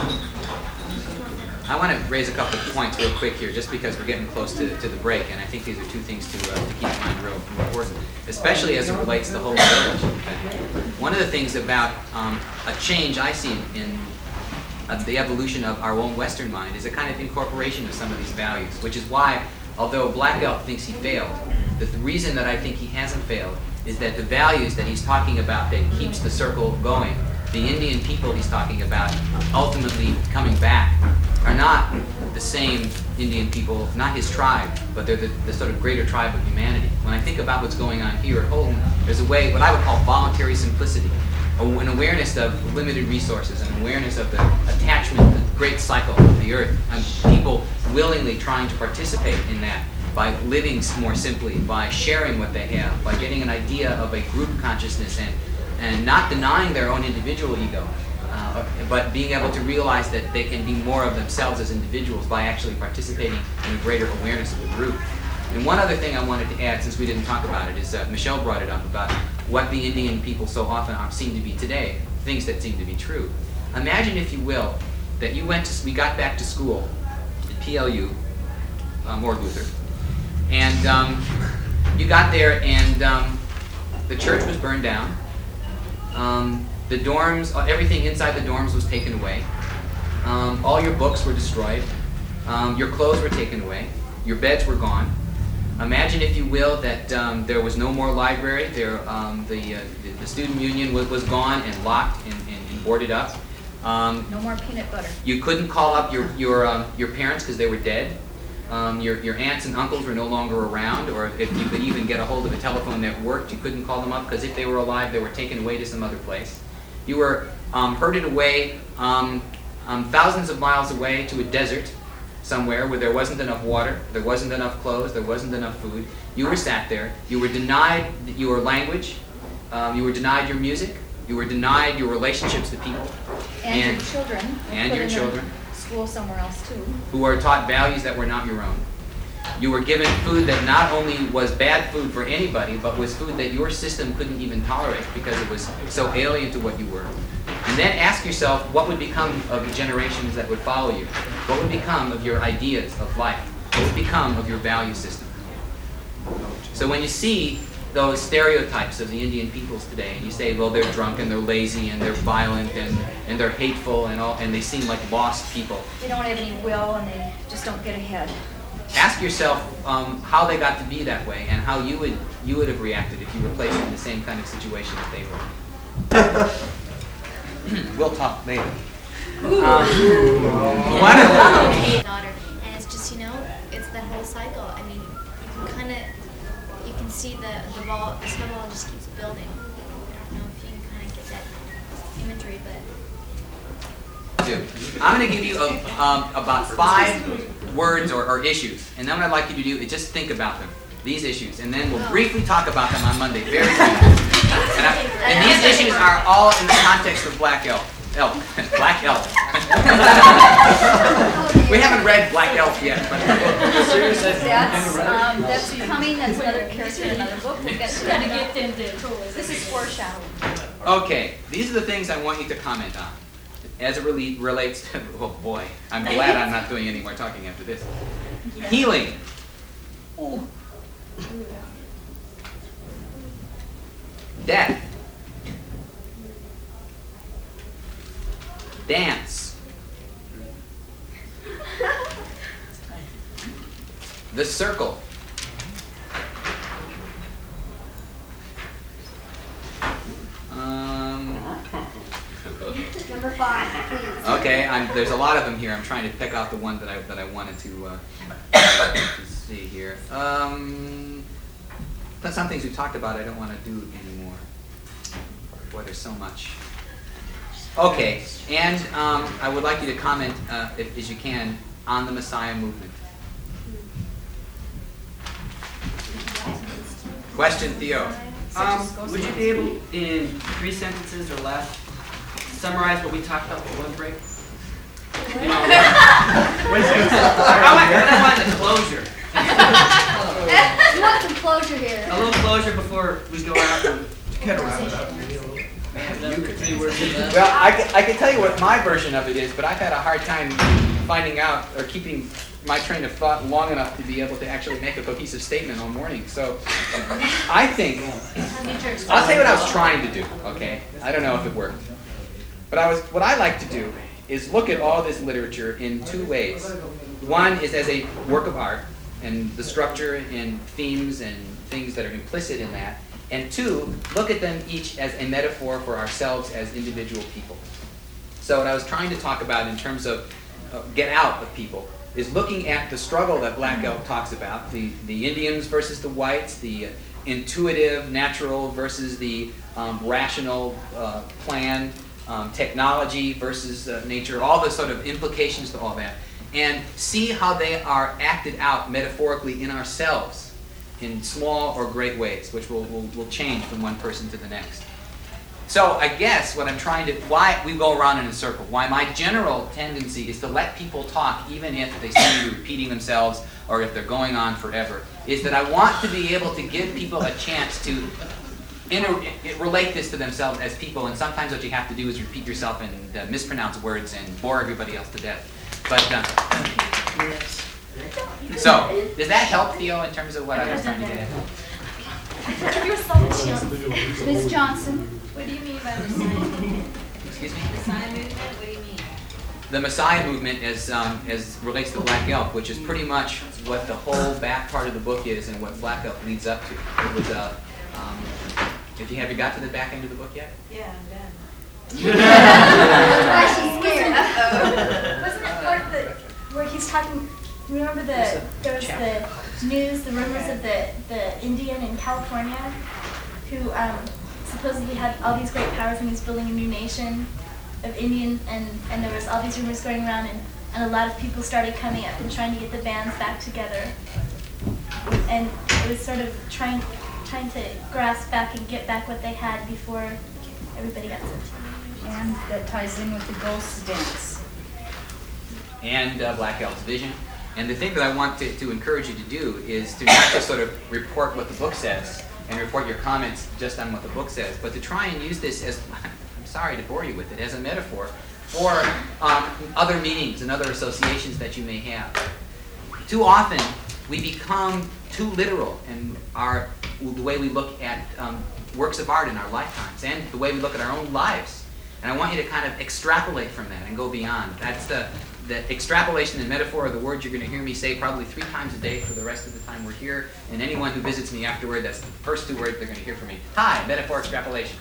I want to raise a couple of points real quick here, just because we're getting close to, to the break, and I think these are two things to, uh, to keep in mind real important, especially as it relates to Holy Village. Okay? One of the things about um, a change I see in of the evolution of our own Western mind is a kind of incorporation of some of these values, which is why, although Black Elk thinks he failed, that the reason that I think he hasn't failed is that the values that he's talking about that keeps the circle going, the Indian people he's talking about ultimately coming back, are not the same Indian people, not his tribe, but they're the, the sort of greater tribe of humanity. When I think about what's going on here at Holton, there's a way, what I would call voluntary simplicity, an awareness of limited resources, an awareness of the attachment, the great cycle of the earth, and people willingly trying to participate in that by living more simply, by sharing what they have, by getting an idea of a group consciousness and, and not denying their own individual ego, uh, but being able to realize that they can be more of themselves as individuals by actually participating in a greater awareness of the group. And one other thing I wanted to add, since we didn't talk about it, is uh, Michelle brought it up about what the Indian people so often are, seem to be today, things that seem to be true. Imagine, if you will, that you went to, we got back to school at P L U, um, or Luther, and um, you got there and um, the church was burned down, um, the dorms, uh, everything inside the dorms was taken away, um, all your books were destroyed, um, your clothes were taken away, your beds were gone. Imagine, if you will, that um, there was no more library. There, um, the, uh, the the student union was, was gone and locked and, and, and boarded up. Um, No more peanut butter. you couldn't call up your your um, your parents because they were dead. Um, your your aunts and uncles were no longer around, or if you could even get a hold of a telephone that worked, you couldn't call them up because if they were alive, they were taken away to some other place. You were um, herded away um, um, thousands of miles away to a desert somewhere where there wasn't enough water, there wasn't enough clothes, there wasn't enough food. You were sat there. You were denied your language. Um, you were denied your music. You were denied your relationships to people. And, And- your children. and Put your in a children. School somewhere else too. Who are taught values that were not your own. You were given food that not only was bad food for anybody, but was food that your system couldn't even tolerate because it was so alien to what you were. And then ask yourself, what would become of the generations that would follow you? What would become of your ideas of life? What would become of your value system? So when you see those stereotypes of the Indian peoples today, and you say, well, they're drunk and they're lazy and they're violent and, and they're hateful and all, and they seem like lost people, They don't have any will and they just don't get ahead. ask yourself um, how they got to be that way and how you would you would have reacted if you were placed in the same kind of situation that they were. We'll talk later. Um, one of the- daughter, and it's just, you know, it's that whole cycle. I mean, you can kind of, you can see the the ball, the snowball just keeps building. I don't know if you can kind of get that imagery, but do. I'm going to give you a, um, about five words or, or issues, and then what I'd like you to do is just think about them, these issues, and then we'll briefly talk about them on Monday, very briefly. And, I, and these issues are all in the context of Black Elk. Elk. Black Elk. We haven't read Black Elk yet, but That's, um, that's coming, that's another character in another book. We'll get to that. This is foreshadowing. okay, these are the things I want you to comment on. As it really relates to, oh boy, I'm glad I'm not doing any more talking after this. Healing. Death. Dance. The circle. Um, Number five, please. okay, I'm, there's a lot of them here. I'm trying to pick out the one that I that I wanted to, uh, to see here. Um, but some things we talked about I don't want to do anymore. Boy, there's so much. Okay, and um, I would like you to comment, uh, if, as you can, on the Messiah movement. Question, Theo. Um, would you be able, in three sentences or less, summarize what we talked about for one break? You know, I want, I want the closure. we want some closure here. A little closure before we go out and kind of wrap it up. Well, I can, I can tell you what my version of it is, but I've had a hard time finding out or keeping my train of thought long enough to be able to actually make a cohesive statement all morning. So I think, I'll tell you what I was trying to do, okay? I don't know if it worked. But I was, what I like to do is look at all this literature in two ways. One is as a work of art, and the structure and themes and things that are implicit in that. And two, look at them each as a metaphor for ourselves as individual people. So what I was trying to talk about in terms of uh, get out of people is looking at the struggle that Black Elk talks about, the, the Indians versus the whites, the uh, intuitive, natural versus the um, rational uh, plan, um, technology versus uh, nature, all the sort of implications to all that, and see how they are acted out metaphorically in ourselves in small or great ways, which will, will, will change from one person to the next. So I guess what I'm trying to, why we go around in a circle, why my general tendency is to let people talk even if they seem to be repeating themselves or if they're going on forever, is that I want to be able to give people a chance to inter- relate this to themselves as people, and sometimes what you have to do is repeat yourself and uh, mispronounce words and bore everybody else to death. But, uh, so, does that help, Theo, in terms of what I was trying to get at? Give yourself a chance. Miz Johnson? What do you mean by Messiah? Excuse me? Messiah movement? What do you mean? The Messiah movement as, um, as relates to Black Elk, which is pretty much what the whole back part of the book is and what Black Elk leads up to. It was a, um, if you have you got to the back end of the book yet? Yeah, I'm done. Why she's scared? Wasn't it part of the where he's talking? Remember the there was the news, the rumors of the the Indian in California who um, supposedly had all these great powers and was building a new nation of Indians, and and there was all these rumors going around, and and a lot of people started coming up and trying to get the bands back together, and it was sort of trying trying to grasp back and get back what they had before everybody got sent. And that ties in with the ghost dance. And uh, Black Elk's vision. And the thing that I want to, to encourage you to do is to not just sort of report what the book says and report your comments just on what the book says, but to try and use this as, I'm sorry to bore you with it, as a metaphor for um, other meanings and other associations that you may have. Too often, we become too literal in our, the way we look at um, works of art in our lifetimes and the way we look at our own lives. And I want you to kind of extrapolate from that and go beyond. That's the, the extrapolation and metaphor are the words you're going to hear me say probably three times a day for the rest of the time we're here. And anyone who visits me afterward, that's the first two words they're going to hear from me. Hi, metaphor extrapolation.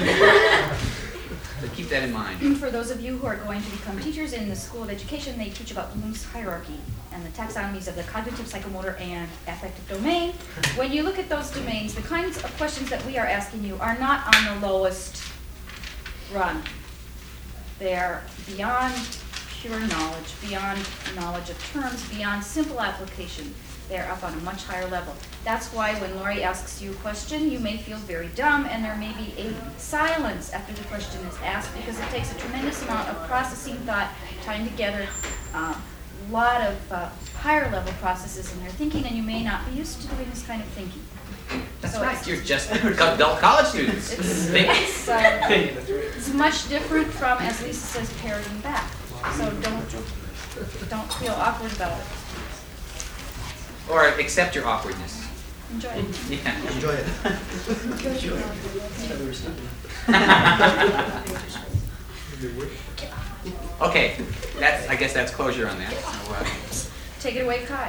So keep that in mind. For those of you who are going to become teachers in the School of Education, they teach about Bloom's hierarchy and the taxonomies of the cognitive, psychomotor, and affective domain. When you look at those domains, the kinds of questions that we are asking you are not on the lowest run. They're beyond pure knowledge, beyond knowledge of terms, beyond simple application. They're up on a much higher level. That's why when Lori asks you a question, you may feel very dumb, and there may be a silence after the question is asked, because it takes a tremendous amount of processing thought, tying together a lot of uh, higher level processes in their thinking, and you may not be used to doing this kind of thinking. That's So right. it's- You're just adult college students. It's, They- it's, uh, it's much different from, as Lisa says, parroting back. So don't don't feel awkward about it. Or accept your awkwardness. Enjoy it. Yeah. Enjoy it. Okay, that's, I guess that's closure on that. So, uh, Take it away, Kai.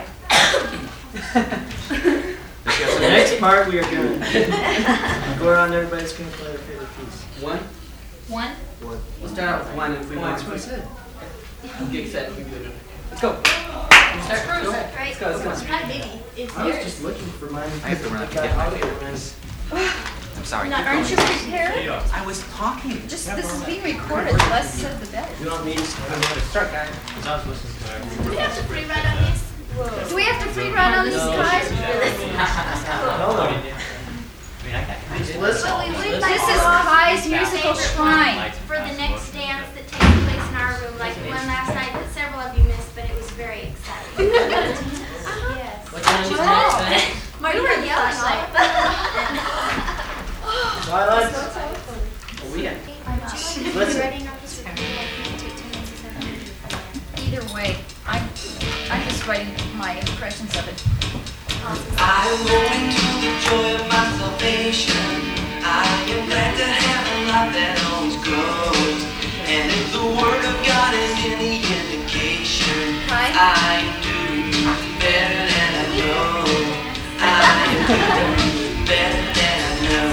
So the next part we are going to go around, everybody's going to play their favorite piece. One? One? One. We'll start out with one if we One, want. that's what I said. Okay, set. Let's go. Start Go ahead. right? Let's go, let's go. It's kind of biggie. It's I was yours. just looking for mine. I have to run up I to got get my out of favorite it. piece. I'm sorry. Now, keep aren't you going. prepared? I was talking. Just, this is being recorded, the less said the better. You want me to Start, guys. I was listening to her. Do we have to free run on these? Do we have to free run on these, Kai? No, just listen. This is Kai's musical shrine. For the next dance that takes place in our room, like one last night that several of you missed, but it was very exciting. Yes. What time was the next night? Marty were yelling all of Twilight. Oh, we have. Listen. Either way, I'm, I'm just writing my impressions of it. I am going to the joy of my salvation. I am glad to have a life that always grows. And if the word of God is any indication, I do better than I know. I do better than I know.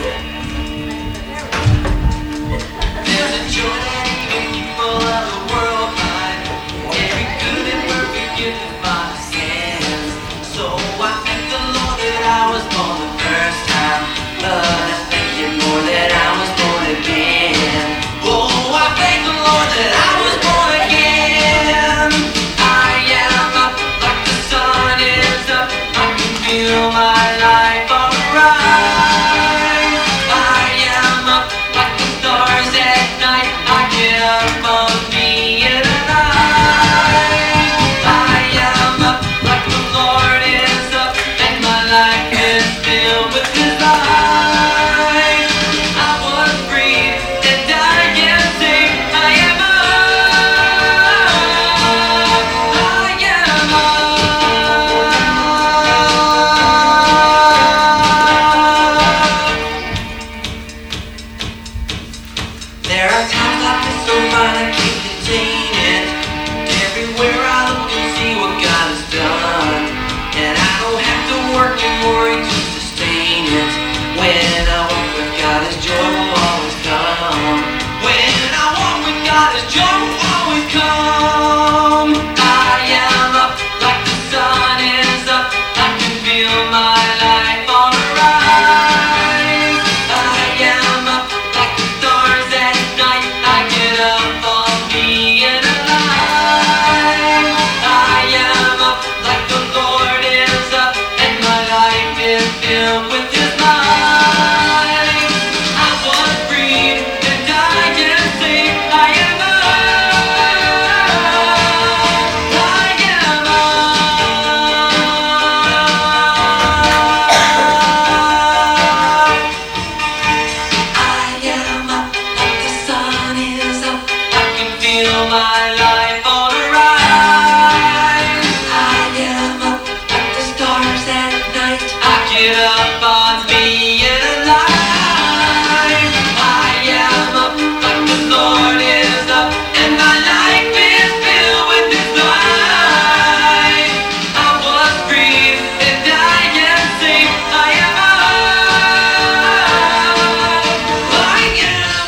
There's a joy that even people of the world find. Every good and perfect gift of Father's hands. So I thank the Lord that I was born the first time, but I thank Him more that I was born again. Oh, I thank the Lord that I was born again. I am up like the sun is up. I can feel my life alright. I am up like the stars at night. I get up on being alive. I am up like the Lord is up, and my life is filled with His light. I was free and I am saved. I am up. I am up. There are times I feel so fine I can't contain it. Everywhere I look and see what God has done, and I don't have to work and worry to sustain it. When I walk with God, His joy will always come. When I walk with God, His joy will always come. I am up like the sun is up. I can feel my life on the rise. I am up like the stars at night. I get up on being alive. I am up like the Lord is up, and my life is filled with His light. I was freed and I am saved. I am up. I am up. I am up like the sun is up. I can feel my life on the rise. I am up like the stars at night. I get up on being alive. I am up like the Lord is up, and my life is filled with His light. I was free and I am saved. I am up. I am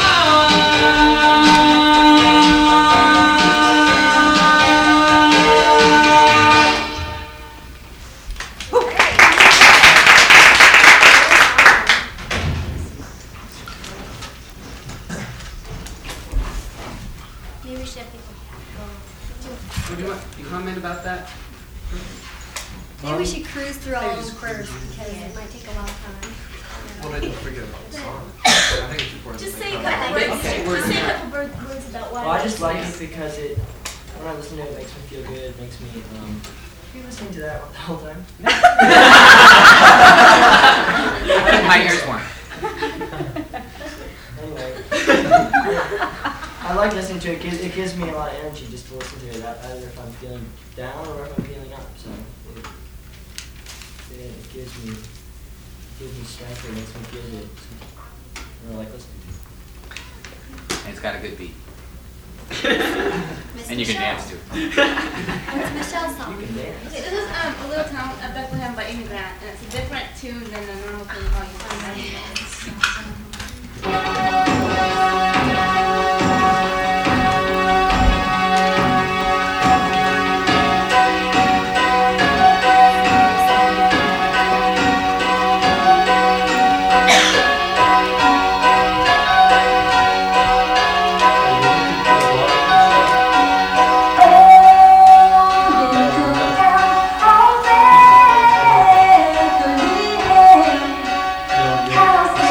Maybe we should have people go. Would you want, you comment about that? Maybe we should cruise through all of them first, because it might take a long time. Well, I don't forget about the song. I think it's important. Just to say a think couple about words. it. Just say a couple word- words about why. Well, I just this like is- it because it, when I listen to it, it makes me feel good. It makes me, um, you listening to that the whole time? My ears weren't. Anyway, I like listening to it. It gives, it gives me a lot of energy just to listen to it, either if I'm feeling down or if I'm feeling up. So it, it, it gives me gives me strength. It makes me feel good. So I like listening to it. And it's got a good beat. Miss And you can Michelle. dance to it. What's Michelle's song? You can dance. Okay, this is um, A Little Town of Bethlehem by Amy Grant, and it's a different tune than the normal thing you Oh,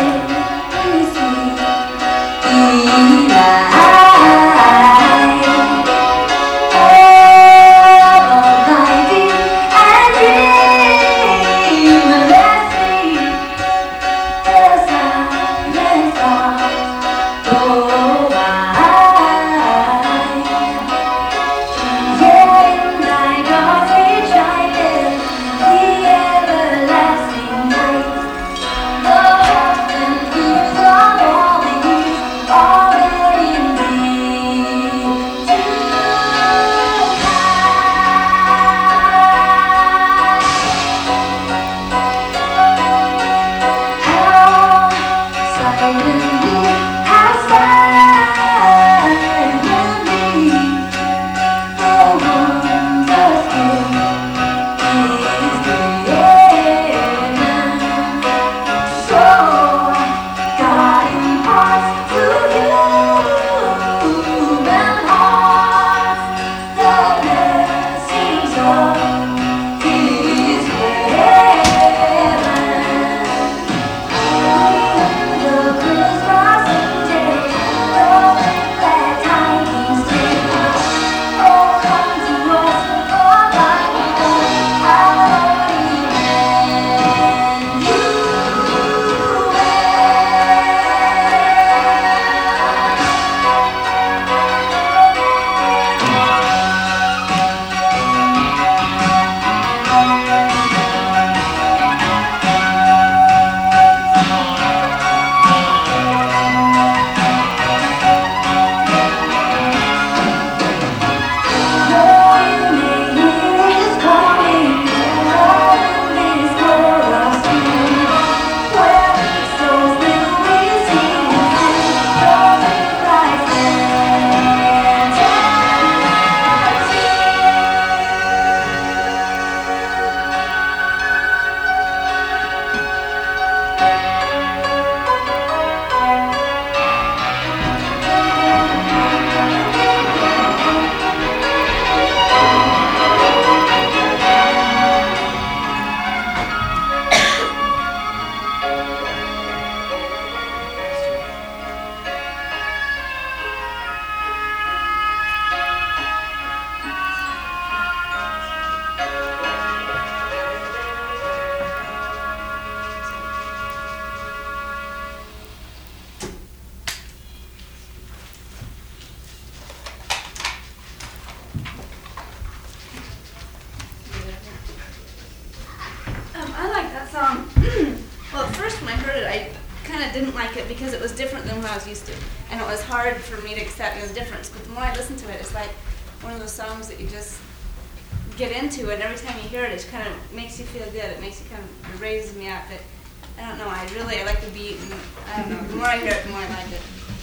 didn't like it because it was different than what I was used to. And it was hard for me to accept the difference. But the more I listen to it, it's like one of those songs that you just get into, and every time you hear it, it kind of makes you feel good. It makes you kind of, it raises me up. But I don't know, I really, I like the beat, and I don't know, the more I hear it, the more I like it.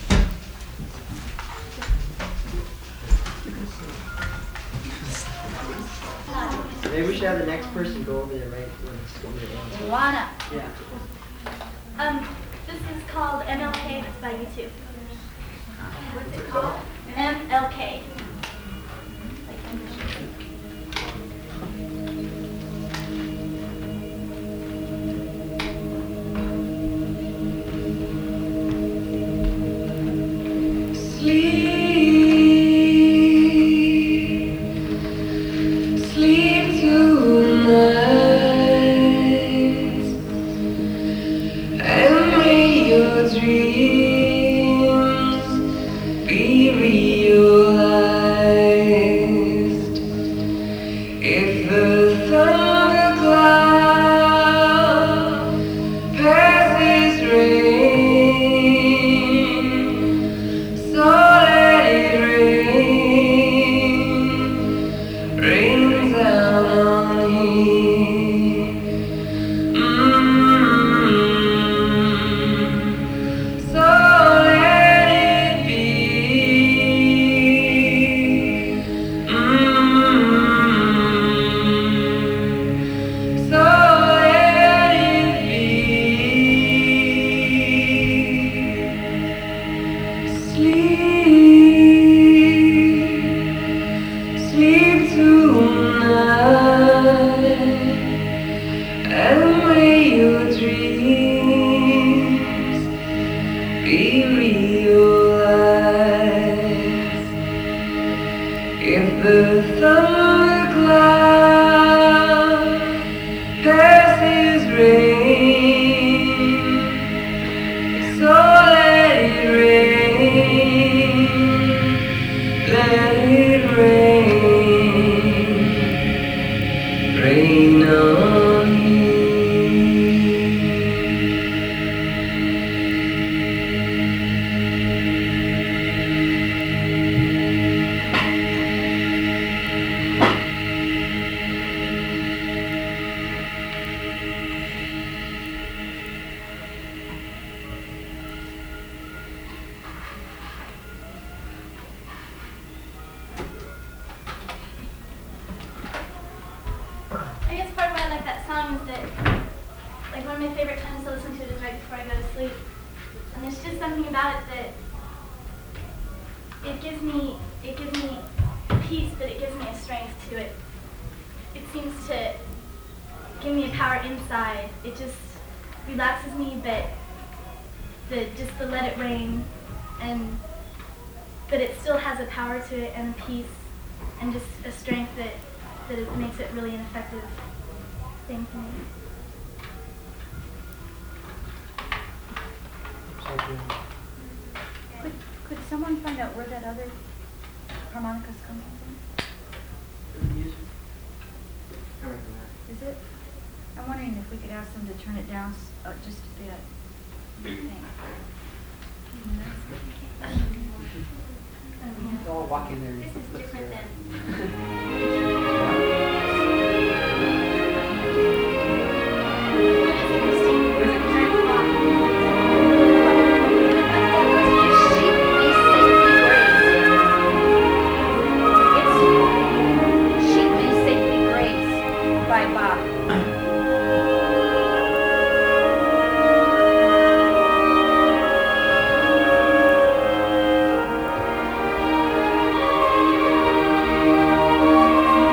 Maybe we should have the next person go over there, right? when it's over there. Luana. Yeah. Um, this is called M L K. It's by YouTube. What's it called? M L K. Sleep tonight, and may your dreams be realized. If the thundercloud passes rain, so let it rain, rain down on me. Mm. So let it be. Mm. So let it be. Sleep, sleep tonight, and may your dreams be realized. If the thundercloud passes rain, so let it rain, let it rain, rain on me. I guess part of why I like that song is that, like, one of my favorite times to listen to it is right before I go to sleep. And there's just something about it that it gives me, it gives me peace, but it gives me a strength to it. It seems to give me a power inside. It just relaxes me, but the just the let it rain, and but it still has a power to it and a peace and just a strength that that it makes it really an effective thing for me. Could, could someone find out where that other harmonica's coming from? Is it? I'm wondering if we could ask them to turn it down s- uh, just a bit. Thanks. All walk in there. This is different than. Sheep May Safely Grace by Bach. Sleep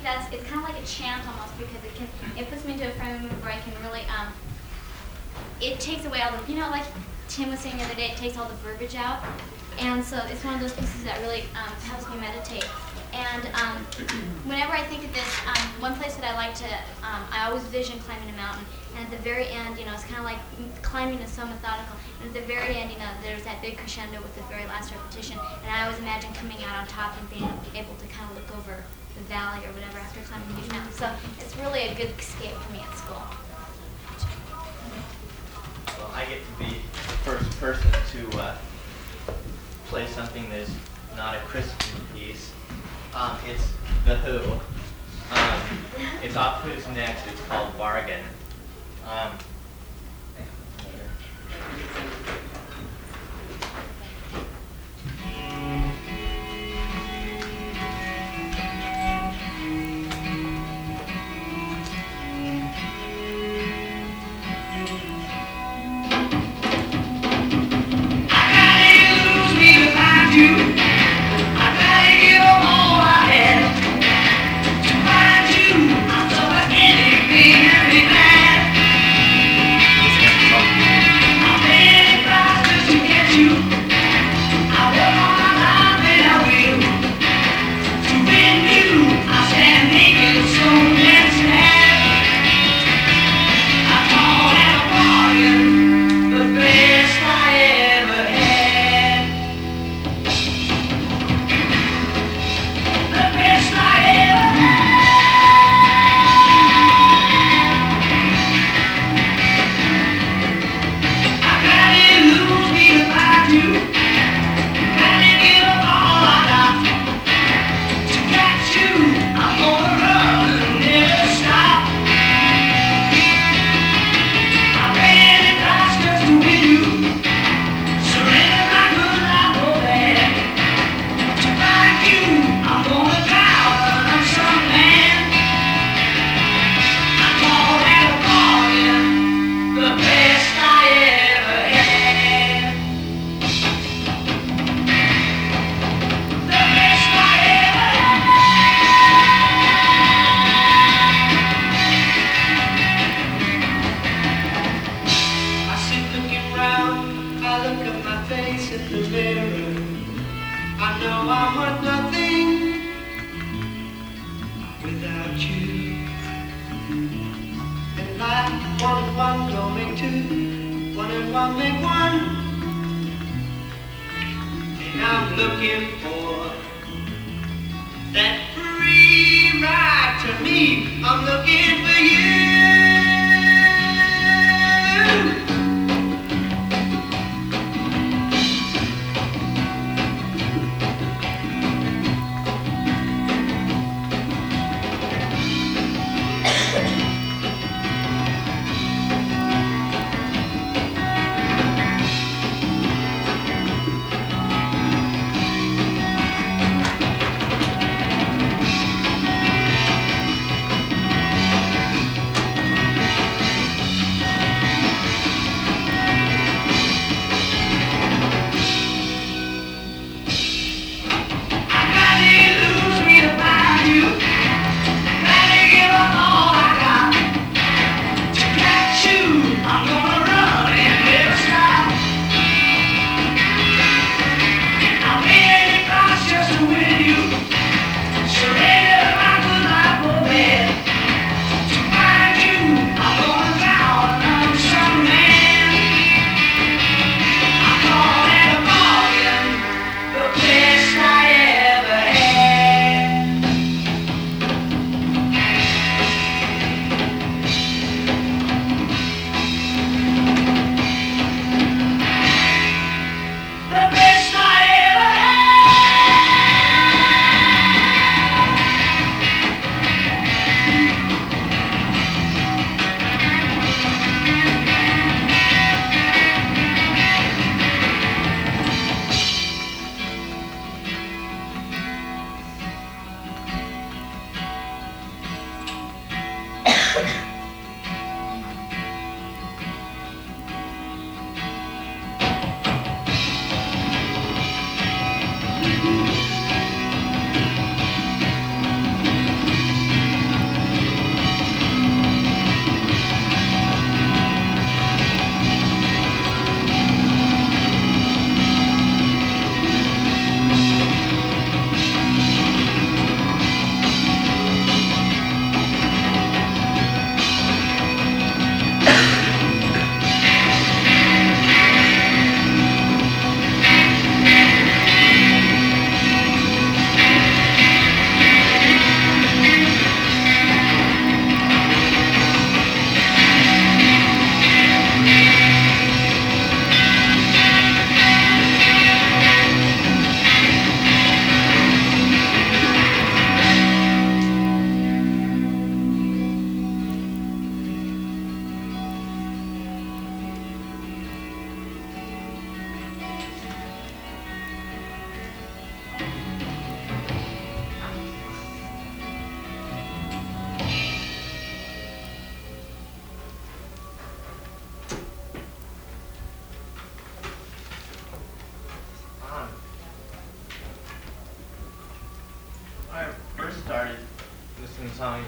that's, it's kind of like a chant almost, because it can, it puts me into a frame of mind where I can really, um, it takes away all the, you know, like Tim was saying the other day, it takes all the verbiage out. And so it's one of those pieces that really um, helps me meditate. And um, whenever I think of this, um, one place that I like to, um, I always vision climbing a mountain. And at the very end, you know, it's kind of like climbing is so methodical. And at the very end, you know, there's that big crescendo with the very last repetition. And I always imagine coming out on top and being able to kind of look over the valley or whatever after climbing a huge mountain. So it's really a good escape for me at school. Well, I get to be the first person to uh, play something that's not a Christian piece. Um, it's The Who. Um, it's off Who's Next. It's called Bargain. Um,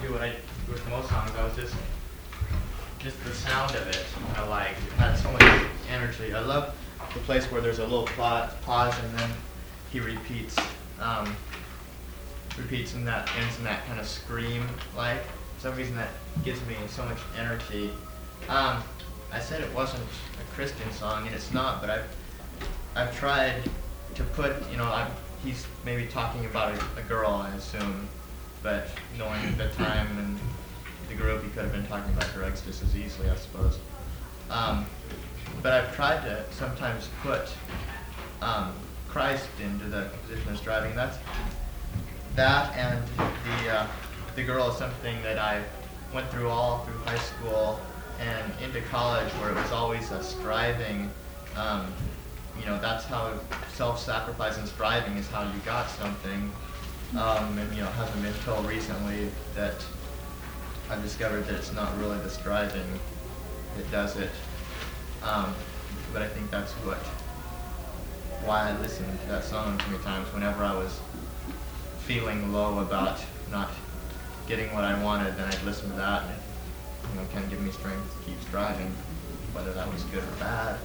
probably what I do with most songs. I was just, just the sound of it. I like it had so much energy. I love the place where there's a little pla- pause and then he repeats, um, repeats in that ends in that kind of scream like. For some reason that gives me so much energy. Um, I said it wasn't a Christian song, and it's not, but I've I've tried to put, you know, I'm, he's maybe talking about a, a girl, I assume, but knowing the time and the group, he could have been talking about drugs just as easily, I suppose. Um, but I've tried to sometimes put um, Christ into the position as driving. That's that, and the uh, the girl is something that I went through all through high school and into college, where it was always a striving. Um, you know, that's how self-sacrifice and striving is how you got something. Um, and you know, it hasn't been until recently that I've discovered that it's not really the striving that does it. Um, but I think that's what why I listened to that song so many times. Whenever I was feeling low about not getting what I wanted, then I'd listen to that, and it, you know, kind of give me strength to keep striving, whether that was good or bad.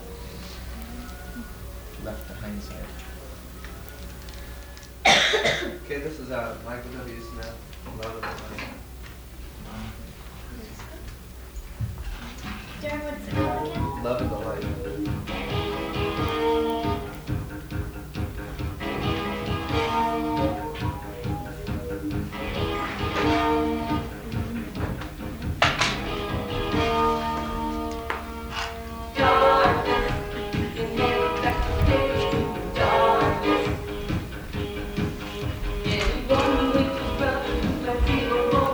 Left to hindsight. Okay, this is uh, Michael W. Smith. Love it. Darren, what's it called again? Love and the Light. Anyone with a brother, like you were born.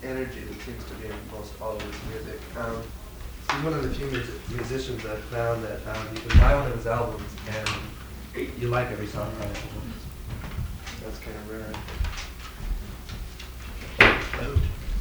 energy that seems to be in most all of his music. Um, he's one of the few mus- musicians that found that um, you can buy one of his albums and you like every song on it. That's kind of rare. Oh.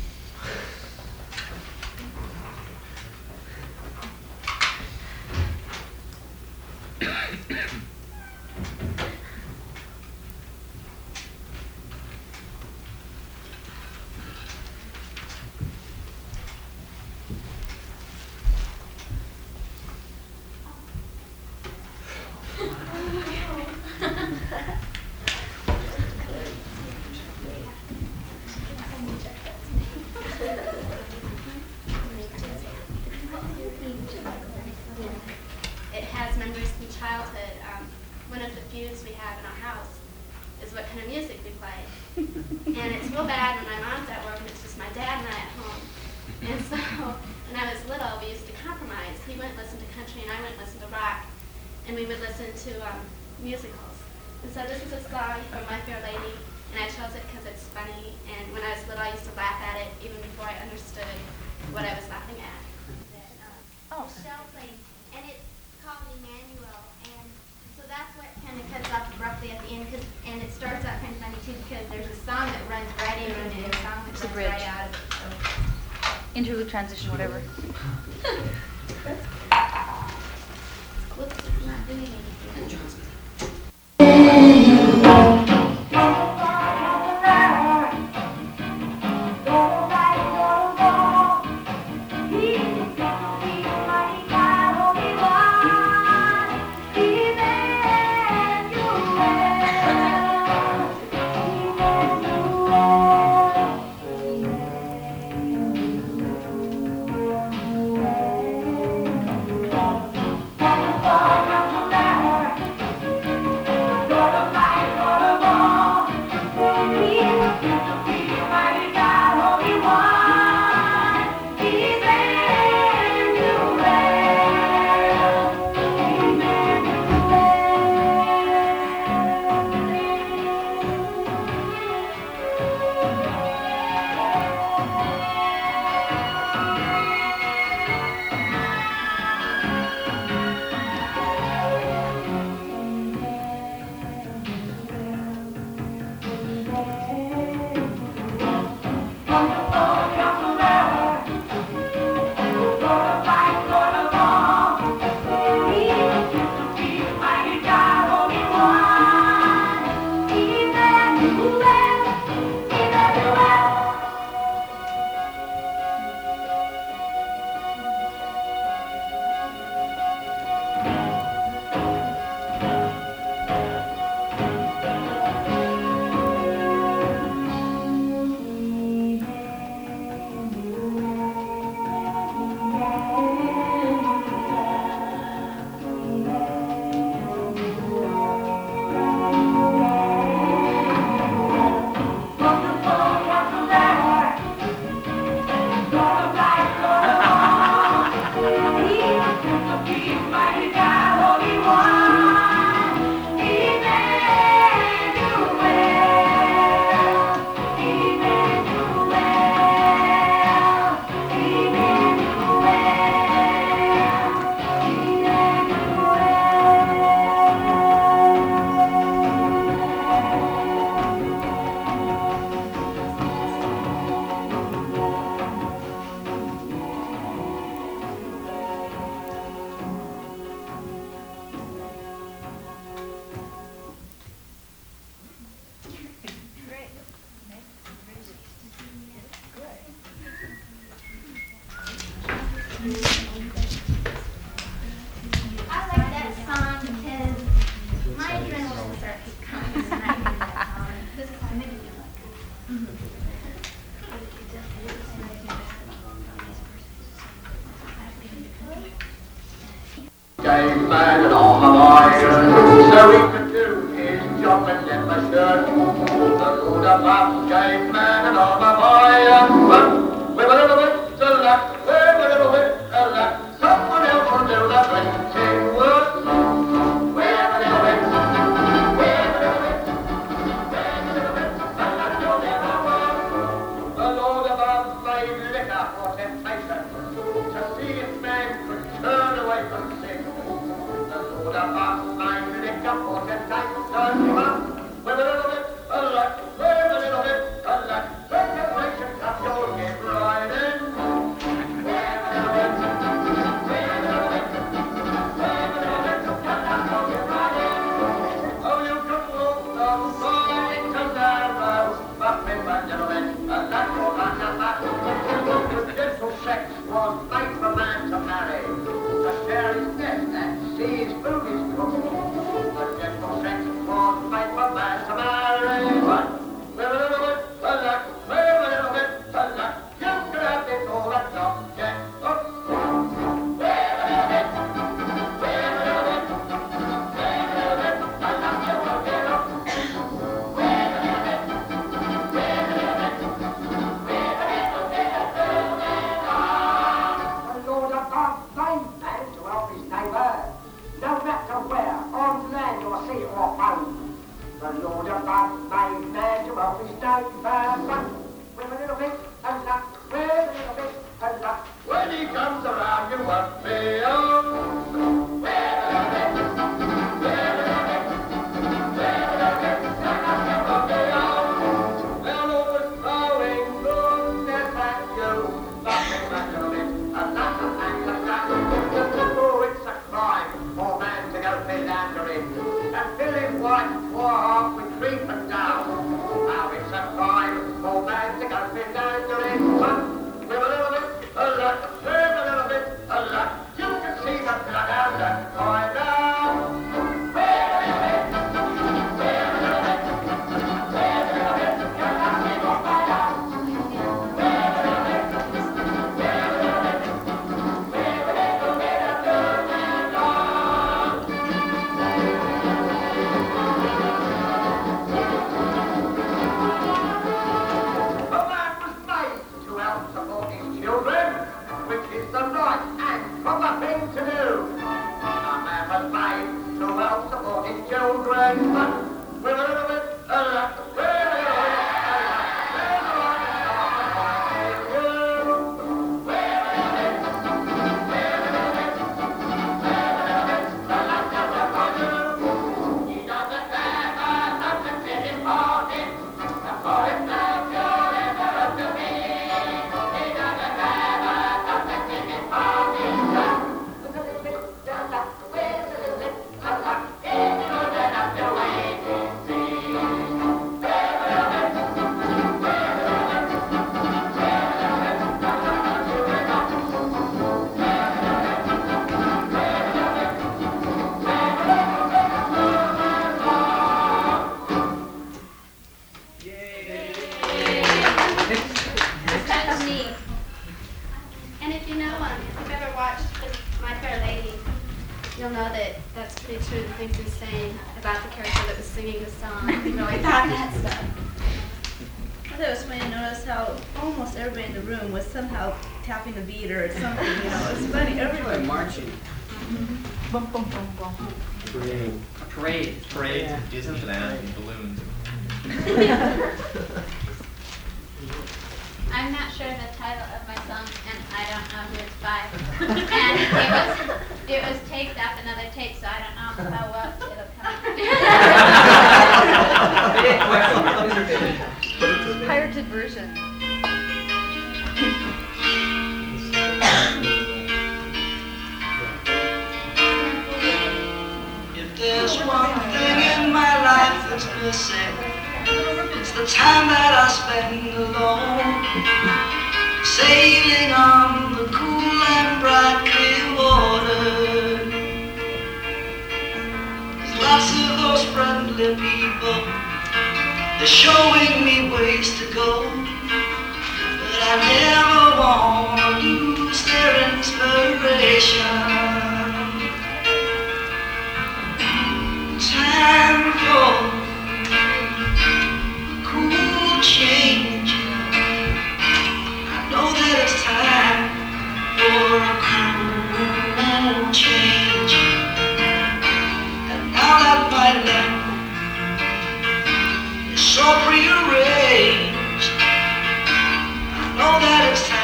It has memories from childhood. Um, one of the feuds we have in our house is what kind of music we play. And it's real bad when my mom's at work and it's just my dad and I at home. And so when I was little, we used to compromise. He wouldn't listen to country and I wouldn't listen to rock. And we would listen to um, musicals. And so this is a song from My Fair Lady, and I chose it because it's funny. And when I was little, I used to laugh at it even before I understood what I was laughing at. Oh. Michelle played, and it's called Emmanuel, and so that's what kind of cuts off abruptly at the end, cause, and it starts out kind of funny too, because there's a song that runs right into it, and a song that It's a runs bridge. right out of it. So. Interlude, transition, whatever. Whoops, it's not doing anything. Gave man and all my iron, so he could do his job and never stir. The Lord above gave man and all my iron, but with a little bit of luck, with a little bit of luck, someone else will do the printing work. With a little bit, with a little bit, with a little bit, and luck you'll never work. The Lord above enough for temptation to see if man could turn away from sin. The Lord of us minded it up for temptation, but with a little bit of luck, with a little bit of luck, when temptation comes, you'll get right in. Sex was made for man to marry, to share his nest and see his food is cooked. The gentle sex was made for man to marry, but with a little bit of luck, with a little bit of luck, you can have this all and not get hooked. With a little bit, with a little bit, with a little bit of luck, you will get hooked. With a little bit, with a little bit, with a little bit of luck. Lord of God, blind man to help his neighbour, no matter where, on land or sea or home. The Lord of God made man to help his neighbour, but with a little bit of luck, with a little bit of luck, when he comes around you won't be home. With a little bit, with a little bit, with a little bit of luck, you won't be home. Well, always throwing goodness at you, nothing but a little bit. Oh, it's a crime for man to go philandering and fill his wife's poor heart with grief and doubt. Now it's a crime for man to go philandering, but with a little bit of luck, with a little bit of luck, you can see the bloodhound and find out. With a little bit, with a little bit, with a little bit, you're not going to find out. With a little bit, with a little bit. Children, but with a little bit of luck, with a little bit of luck, with a lot of you, with a little bit, with a little bit, with a little bit of luck, that's what you. He doesn't ever have to sit in party, for it's no good ever up to me. He doesn't ever have to sit in party, with a little bit of luck, with a little bit of luck. That's neat. And if you know, um, if you've ever watched My Fair Lady, you'll know that that's pretty true, the things he's saying about the character that was singing the song. You know, about that stuff. I thought it was funny to notice how almost everybody in the room was somehow tapping the beat or something, you know, it was funny, everyone. Marching. Bum, bum, bum, bum. Parade. A parade. Parades, Yeah. Disneyland, and balloons. I'm not sure the title of my song, and I don't know who it's by. And it was it was taped off another tape, so I don't know how well it'll come. Pirated version. If there's one thing in my life that's missing, it's the time that I spend alone, sailing on the cool and bright clear water. There's lots of those friendly people, they're showing me ways to go, but I never want to lose their inspiration. Time for a cool change. I know that it's time for a cool change. And now that my life is so prearranged, I know that it's time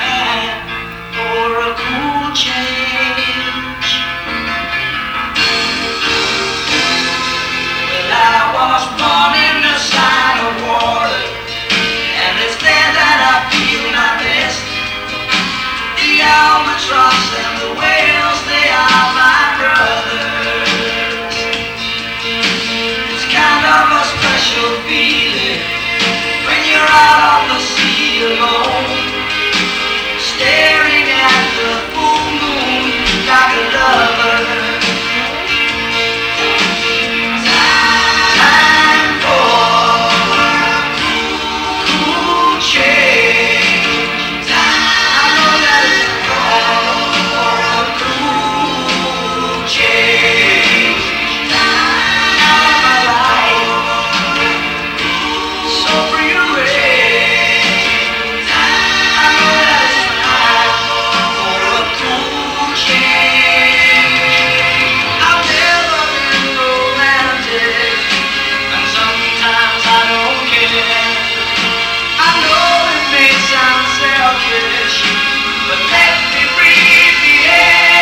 albatross and the whales, they are my brothers. It's kind of a special feeling when you're out on the sea alone, staring at the full moon like a lover. Time for cool change. I know that it's time for a cool change. Out of my life, so free to range. I know that it's time for a cool change. I've never been romantic, and sometimes I don't care. I know it may sound selfish, but let me breathe the air.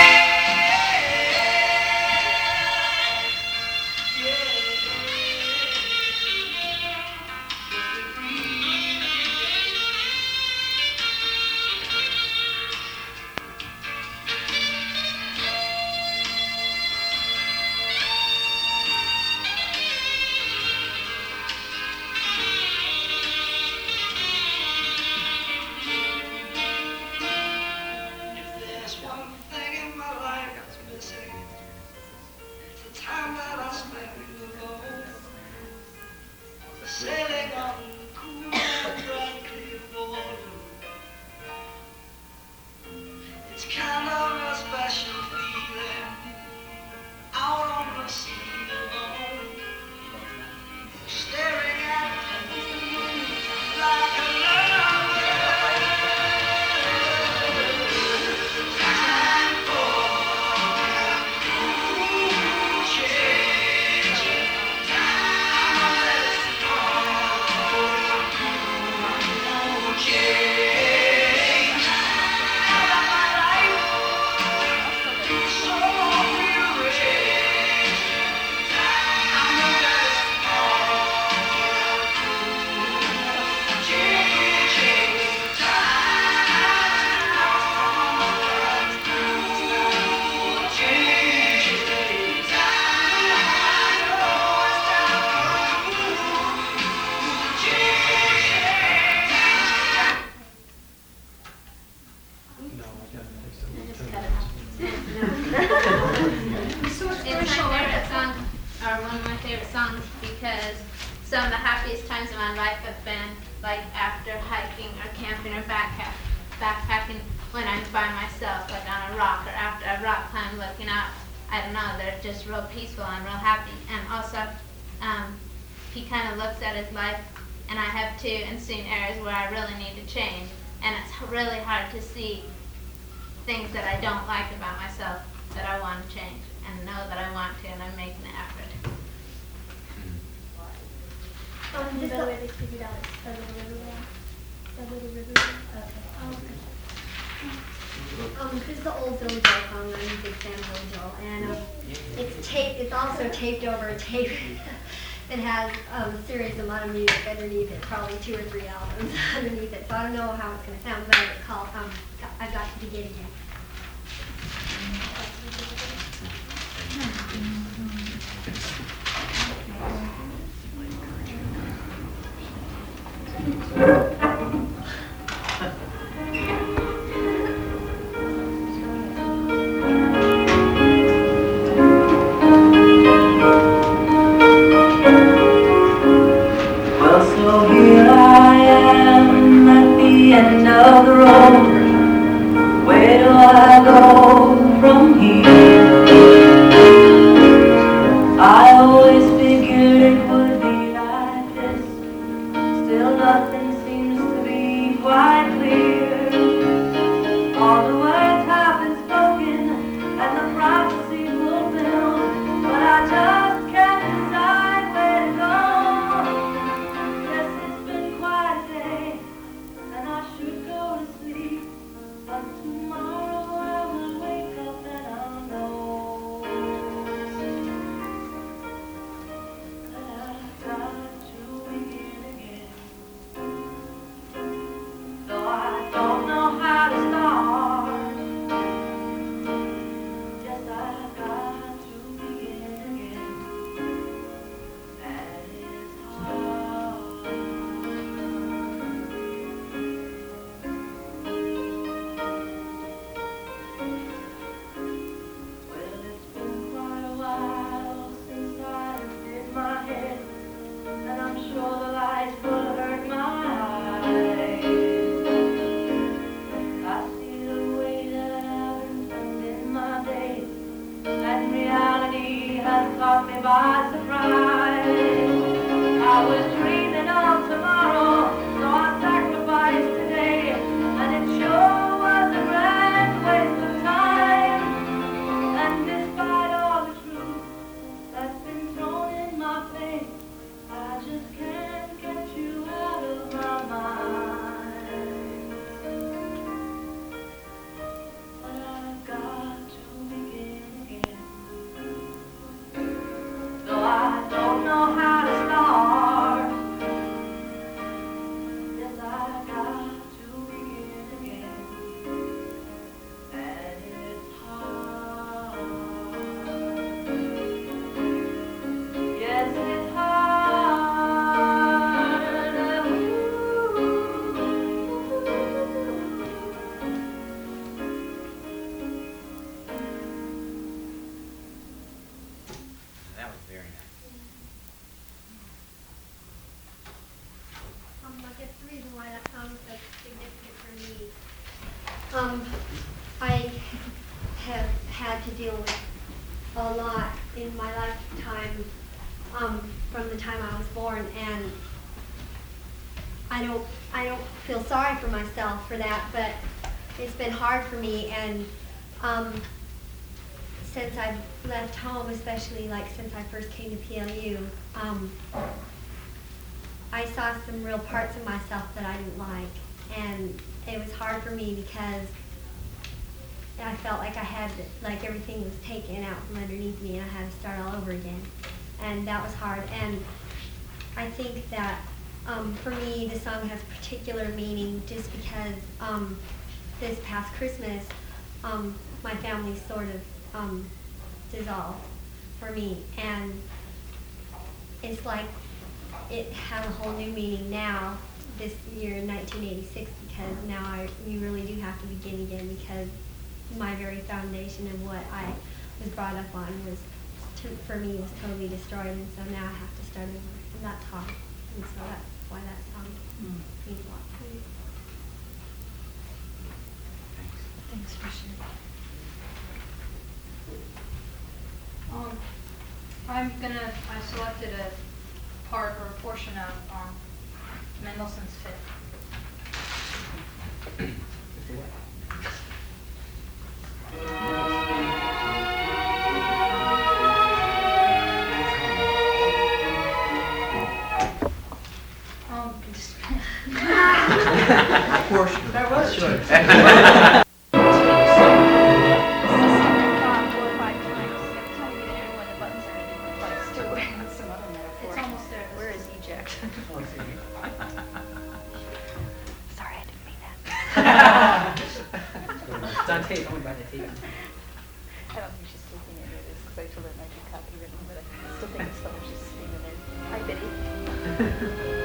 If there's one thing in my life that's missing, it's the time that I spend alone, sailing on the cool and clear water. It's kind of a special feeling out on the sea alone, staring at the moon like a lover. Time for cool change. Time that is for cool change. Out of my life, so rearranged. I know that it's for cool change. It's my favorite song, or one of my favorite songs, because some of the happiest times of my life have been like after hiking or camping or backpack, backpacking when I'm by myself, like on a rock, or after a rock climb looking out. I don't know, they're just real peaceful and real happy. And also, um, he kind of looks at his life, and I have too, and seen areas where I really need to change. And it's really hard to see things that I don't like about myself that I want to change, and know that I want to, and I'm making an effort. Um, by the way, they figured out it's that little river there. That little river there. Okay. Um, this is the old Billy Joel song. I'm a big fan of Billy Joel, and um, it's taped. It's also taped over a tape that has um, a serious amount of music underneath it, probably two or three albums underneath it. So I don't know how it's going to sound, but it's called um, "I've Got to Begin Again." Well, so here I am at the end of the road. Where do I go from here? I always figured it would be like this. Still nothing seems to be quite clear. All the words have been spoken and the prophecy fulfilled, but I just can't decide where to go. Yes, it's been quite a day, and I should go to sleep, but tomorrow I will wake up and I'll know that I've got to begin again. Though I don't know how to start, by surprise. I was dreaming of tomorrow, so I sacrificed today, and it sure was a grand waste of time. And despite all the truth that's been thrown in my face, I just can't get you out of my mind. But I've got to begin again. Though I don't know how to start, yes, I've got to begin again. And it's hard. Yes, it's hard. That was very nice. Um, I guess the reason why that song is so significant for me, um, I have had to deal with a lot in my lifetime, um, from the time I was born, and I don't, I don't feel sorry for myself for that, but it's been hard for me, and, um, since I've left home, especially like since I first came to P L U, um, I saw some real parts of myself that I didn't like, and it was hard for me because I felt like I had, to, like everything was taken out from underneath me and I had to start all over again, and that was hard. And I think that um, for me, the song has particular meaning just because um, this past Christmas, um, my family sort of um, dissolved for me, and it's like it has a whole new meaning now, this year in nineteen eighty-six, because now I, you really do have to begin again, because my very foundation of what I was brought up on was, to, for me, was totally destroyed, and so now I have to start over, and that's hard, and so that's why that song Mm. means a lot to me. Thanks for sharing. Um, I'm gonna, I selected a part or a portion of um, Mendelssohn's Fifth. Um, just- Portion. That was Sure. It's almost there. Where is eject? Sorry, I didn't mean It's on tape. I went by the tape. I don't think she's looking at it because I told her it might be copywritten, but I still think it's something she's seeing in there. Hi, Betty.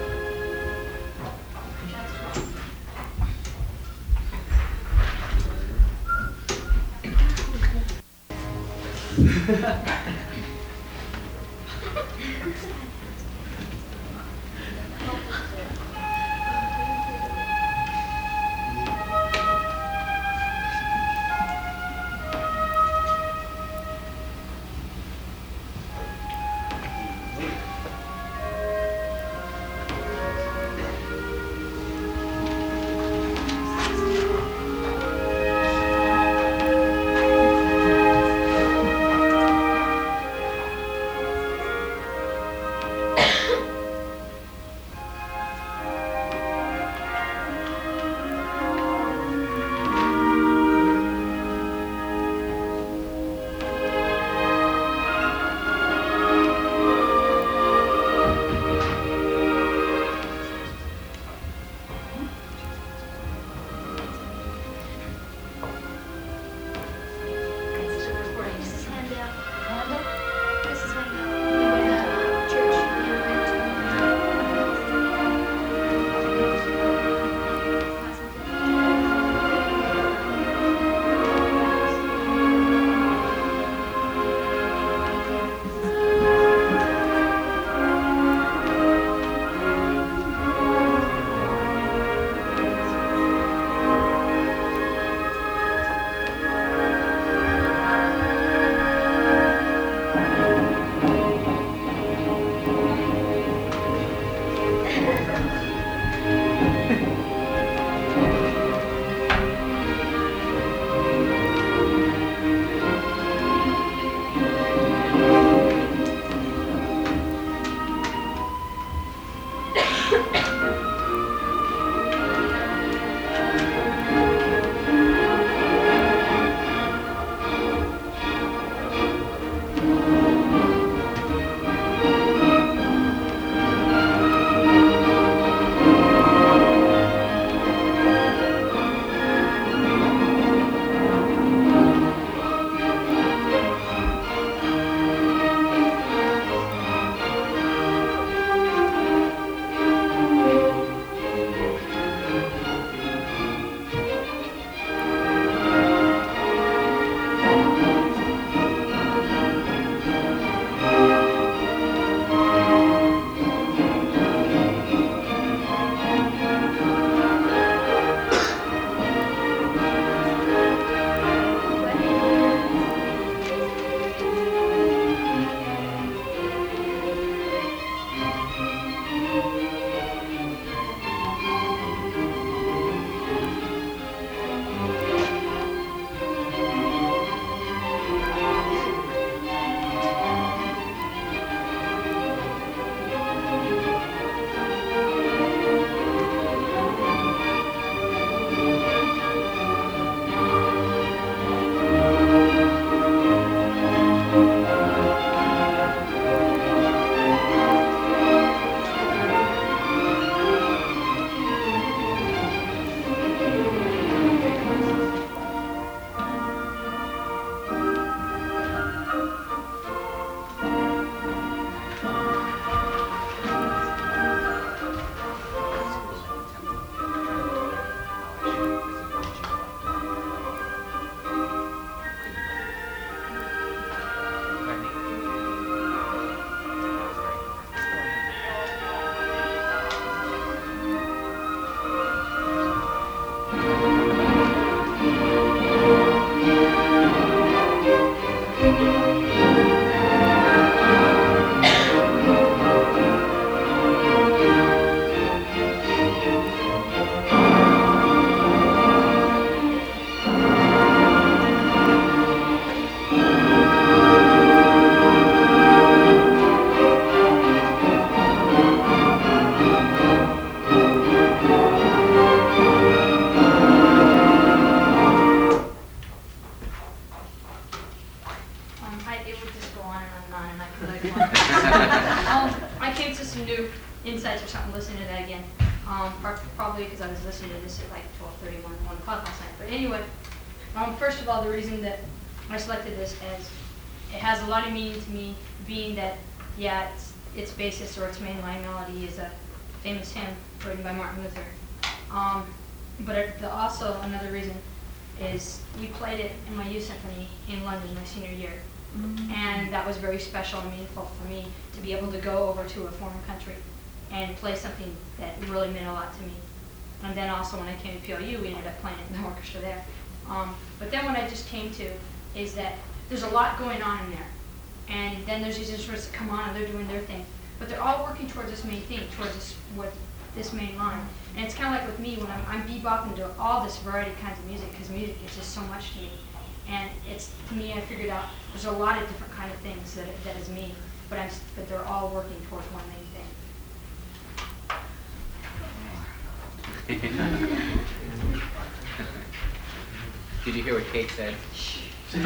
insights or something listening to that again. Um, par- probably because I was listening to this at like twelve thirty, one, one o'clock last night. But anyway, um, first of all, the reason that I selected this as it has a lot of meaning to me, being that, yeah, it's, its basis or its mainline melody is a famous hymn written by Martin Luther. Um, but it, the, also another reason is we played it in my youth symphony in London my senior year. Mm-hmm. And that was very special and meaningful for me to be able to go over to a foreign country and play something that really meant a lot to me. And then also when I came to P L U, we ended up playing it in the orchestra there. Um, but then what I just came to is that there's a lot going on in there. And then there's these instruments that come on and they're doing their thing. But they're all working towards this main thing, towards this, what, this main line. And it's kind of like with me when I'm, I'm bebopping to all this variety of kinds of music, because music is just so much to me. And it's, to me, I figured out there's a lot of different kind of things that, that is me, but, I'm, but they're all working towards one main thing. Did you hear what Kate said? Play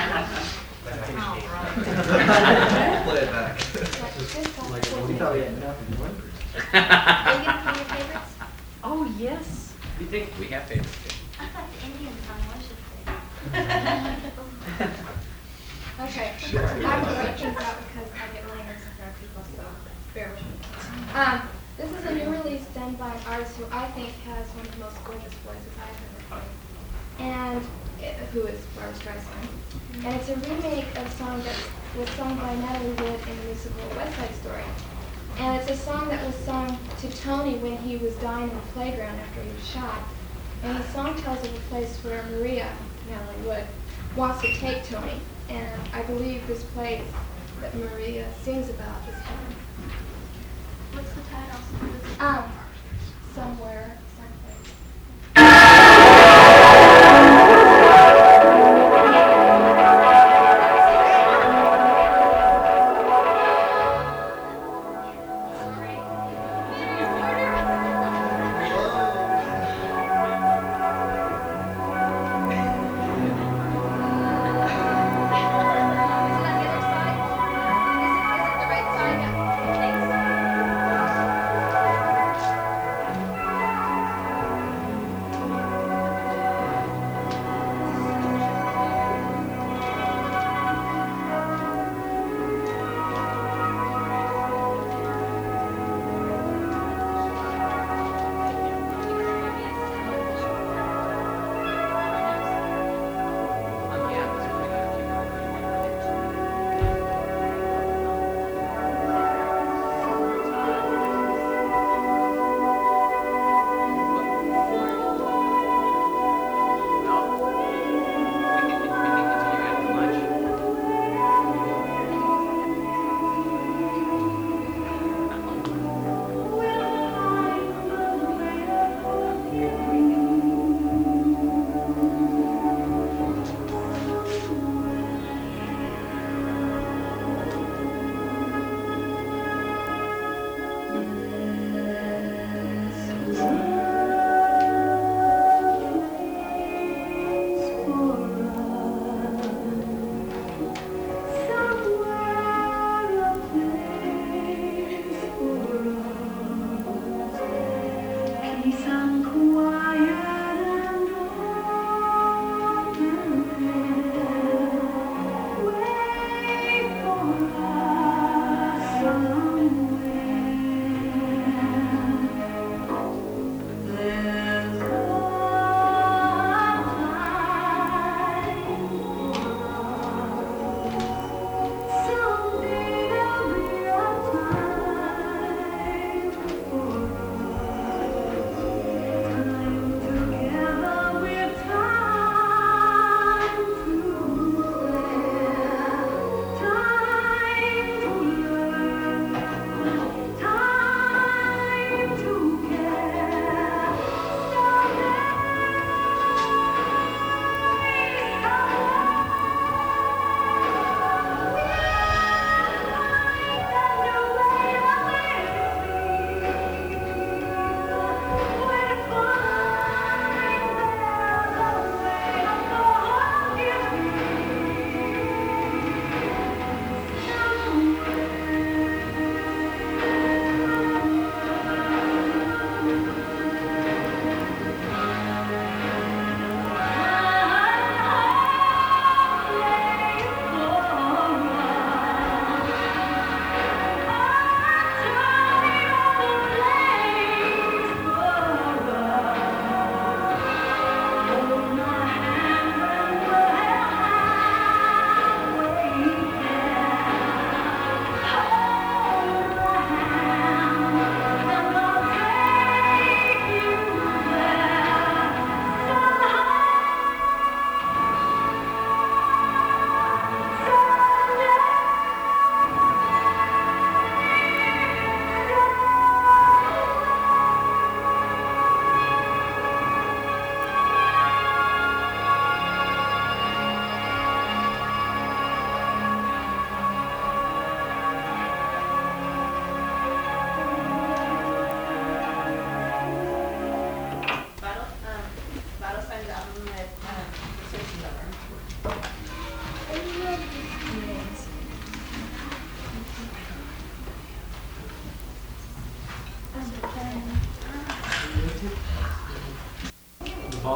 it back. You probably had nothing to wonder. Are you gonna play your favorites? Oh, yes. We think we have favorites. I thought the Indian song was your favorite. Okay. I'm writing things out because I get really nervous in front of people, so bear with me. Um, this is a new release done by an artist who I think has one of the most gorgeous voices I've ever heard, and it, who is Barbra Streisand. And it's a remake of a song that was sung by Natalie Wood in the musical West Side Story. And it's a song that was sung to Tony when he was dying in the playground after he was shot. And the song tells of a place where Maria, Natalie Wood, wants to take Tony. And I believe this place that Maria sings about is heaven. What's the title? Um, somewhere, someplace. Thanks.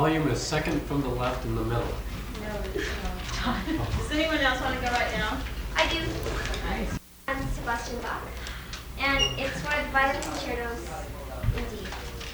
volume is second from the left in the middle. Does anyone else want to go right now? I do. I'm Sebastian Bach, and it's one of the violin concertos in D.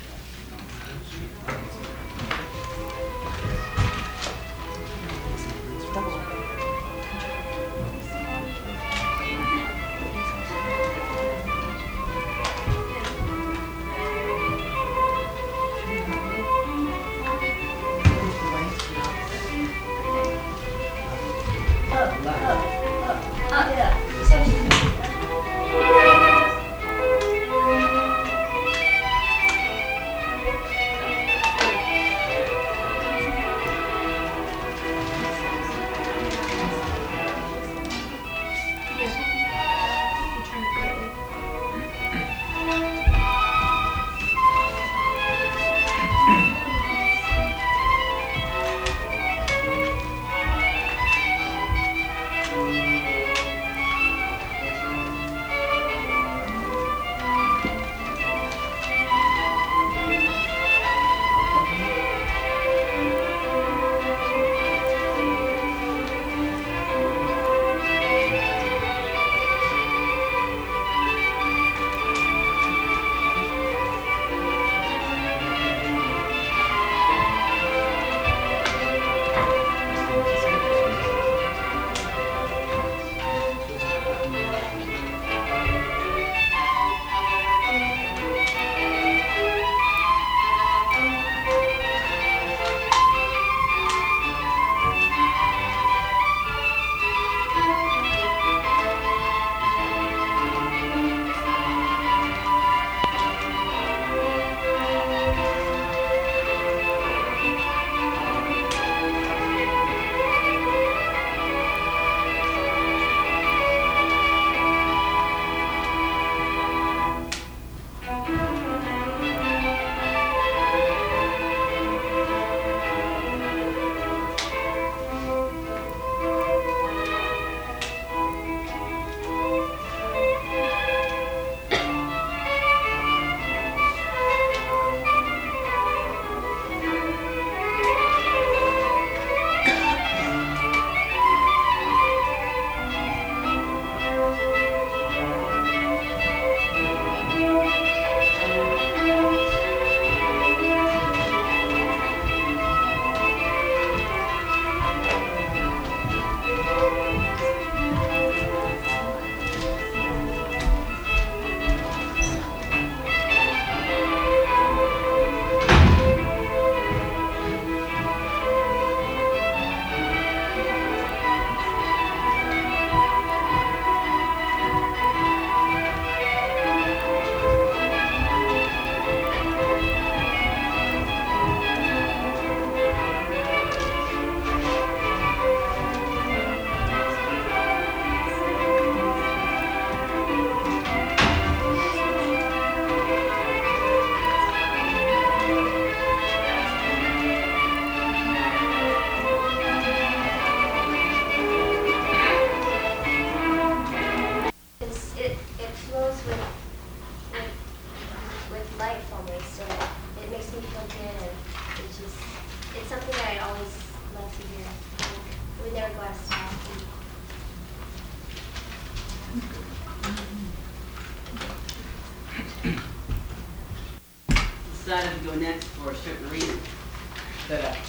Decided to go next for a certain reason. That uh,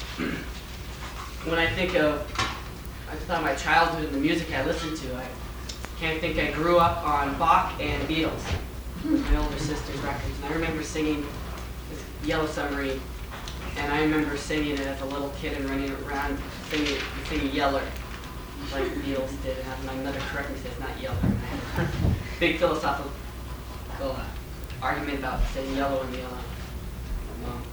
when I think of, I thought of my childhood and the music I listened to, I can't think I grew up on Bach and Beatles, my older sister's records. And I remember singing this Yellow Submarine, and I remember singing it as a little kid and running around singing, singing Yeller, like the Beatles did. And my mother corrected me, said it's not Yeller. Big philosophical uh, argument about saying yellow and yellow. Um,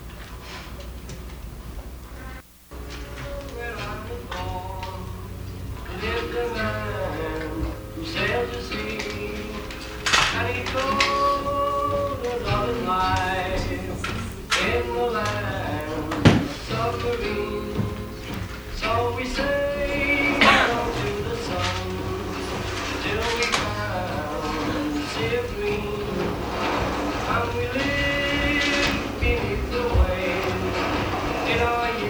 So we say down to the sun till we found sea green, and we live beneath the waves in our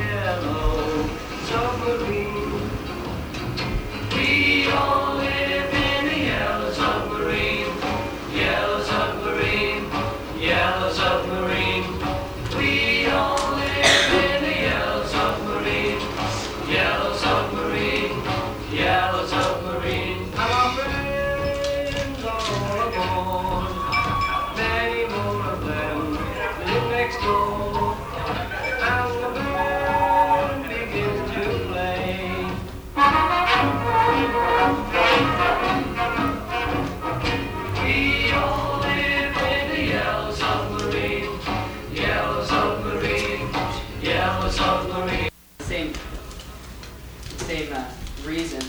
same uh, reason,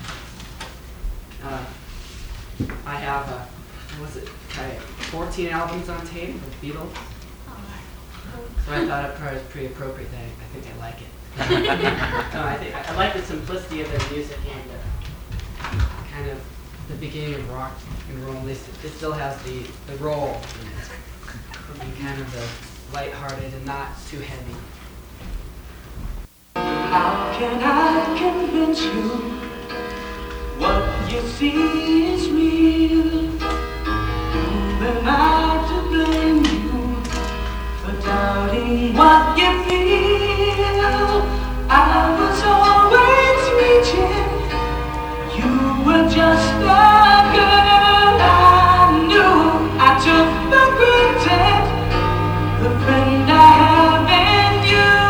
uh, I have, uh, what was it, kind of fourteen albums on tape with Beatles. So I thought it probably was pretty appropriate that I, I think I like it. No, I think I, I like the simplicity of their music and the kind of the beginning of rock and roll. At least it, it still has the, the roll in it, and kind of the lighthearted and not too heavy. How can I convince you what you see is real? Who am I to blame you for doubting what you feel? I was always reaching, you were just the girl I knew. I took for granted the friend I have in you.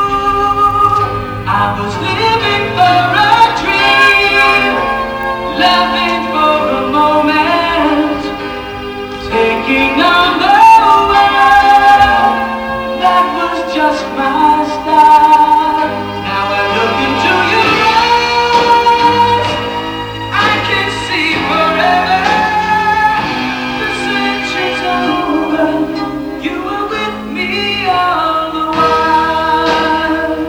I was living for a dream, loving for a moment, taking on the world. That was just my style. Now I look into your eyes, I can see forever. The century's over, you were with me all the while.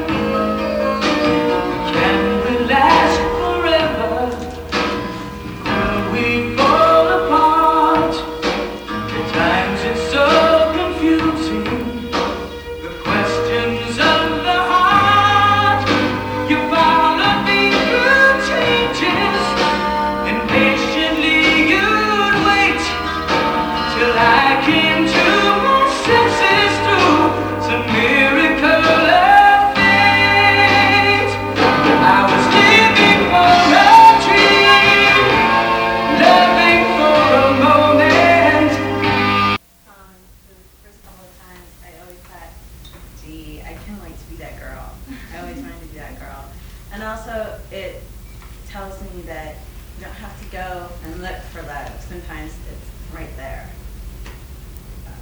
Can we last forever? Will we fall apart? At times it's so confusing, the questions of the heart. You followed me through changes, and patiently you'd wait till I came to my senses through some miracle of fate. I was living for a dream, loving for a moment. Um, the first couple of times, I always thought, gee, I kind of like to be that girl. I always wanted to be that girl. And also, it tells me that you don't have to go and look for love. Sometimes it's right there.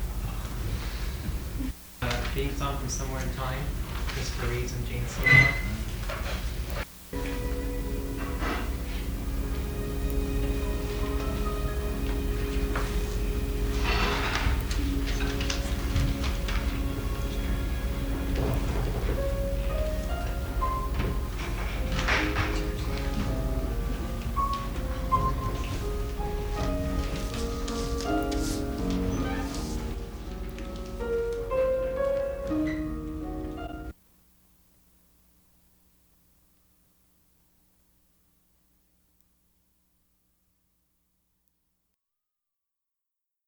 Uh, theme song from Somewhere in Time, Christopher Reeves and Jane Seymour.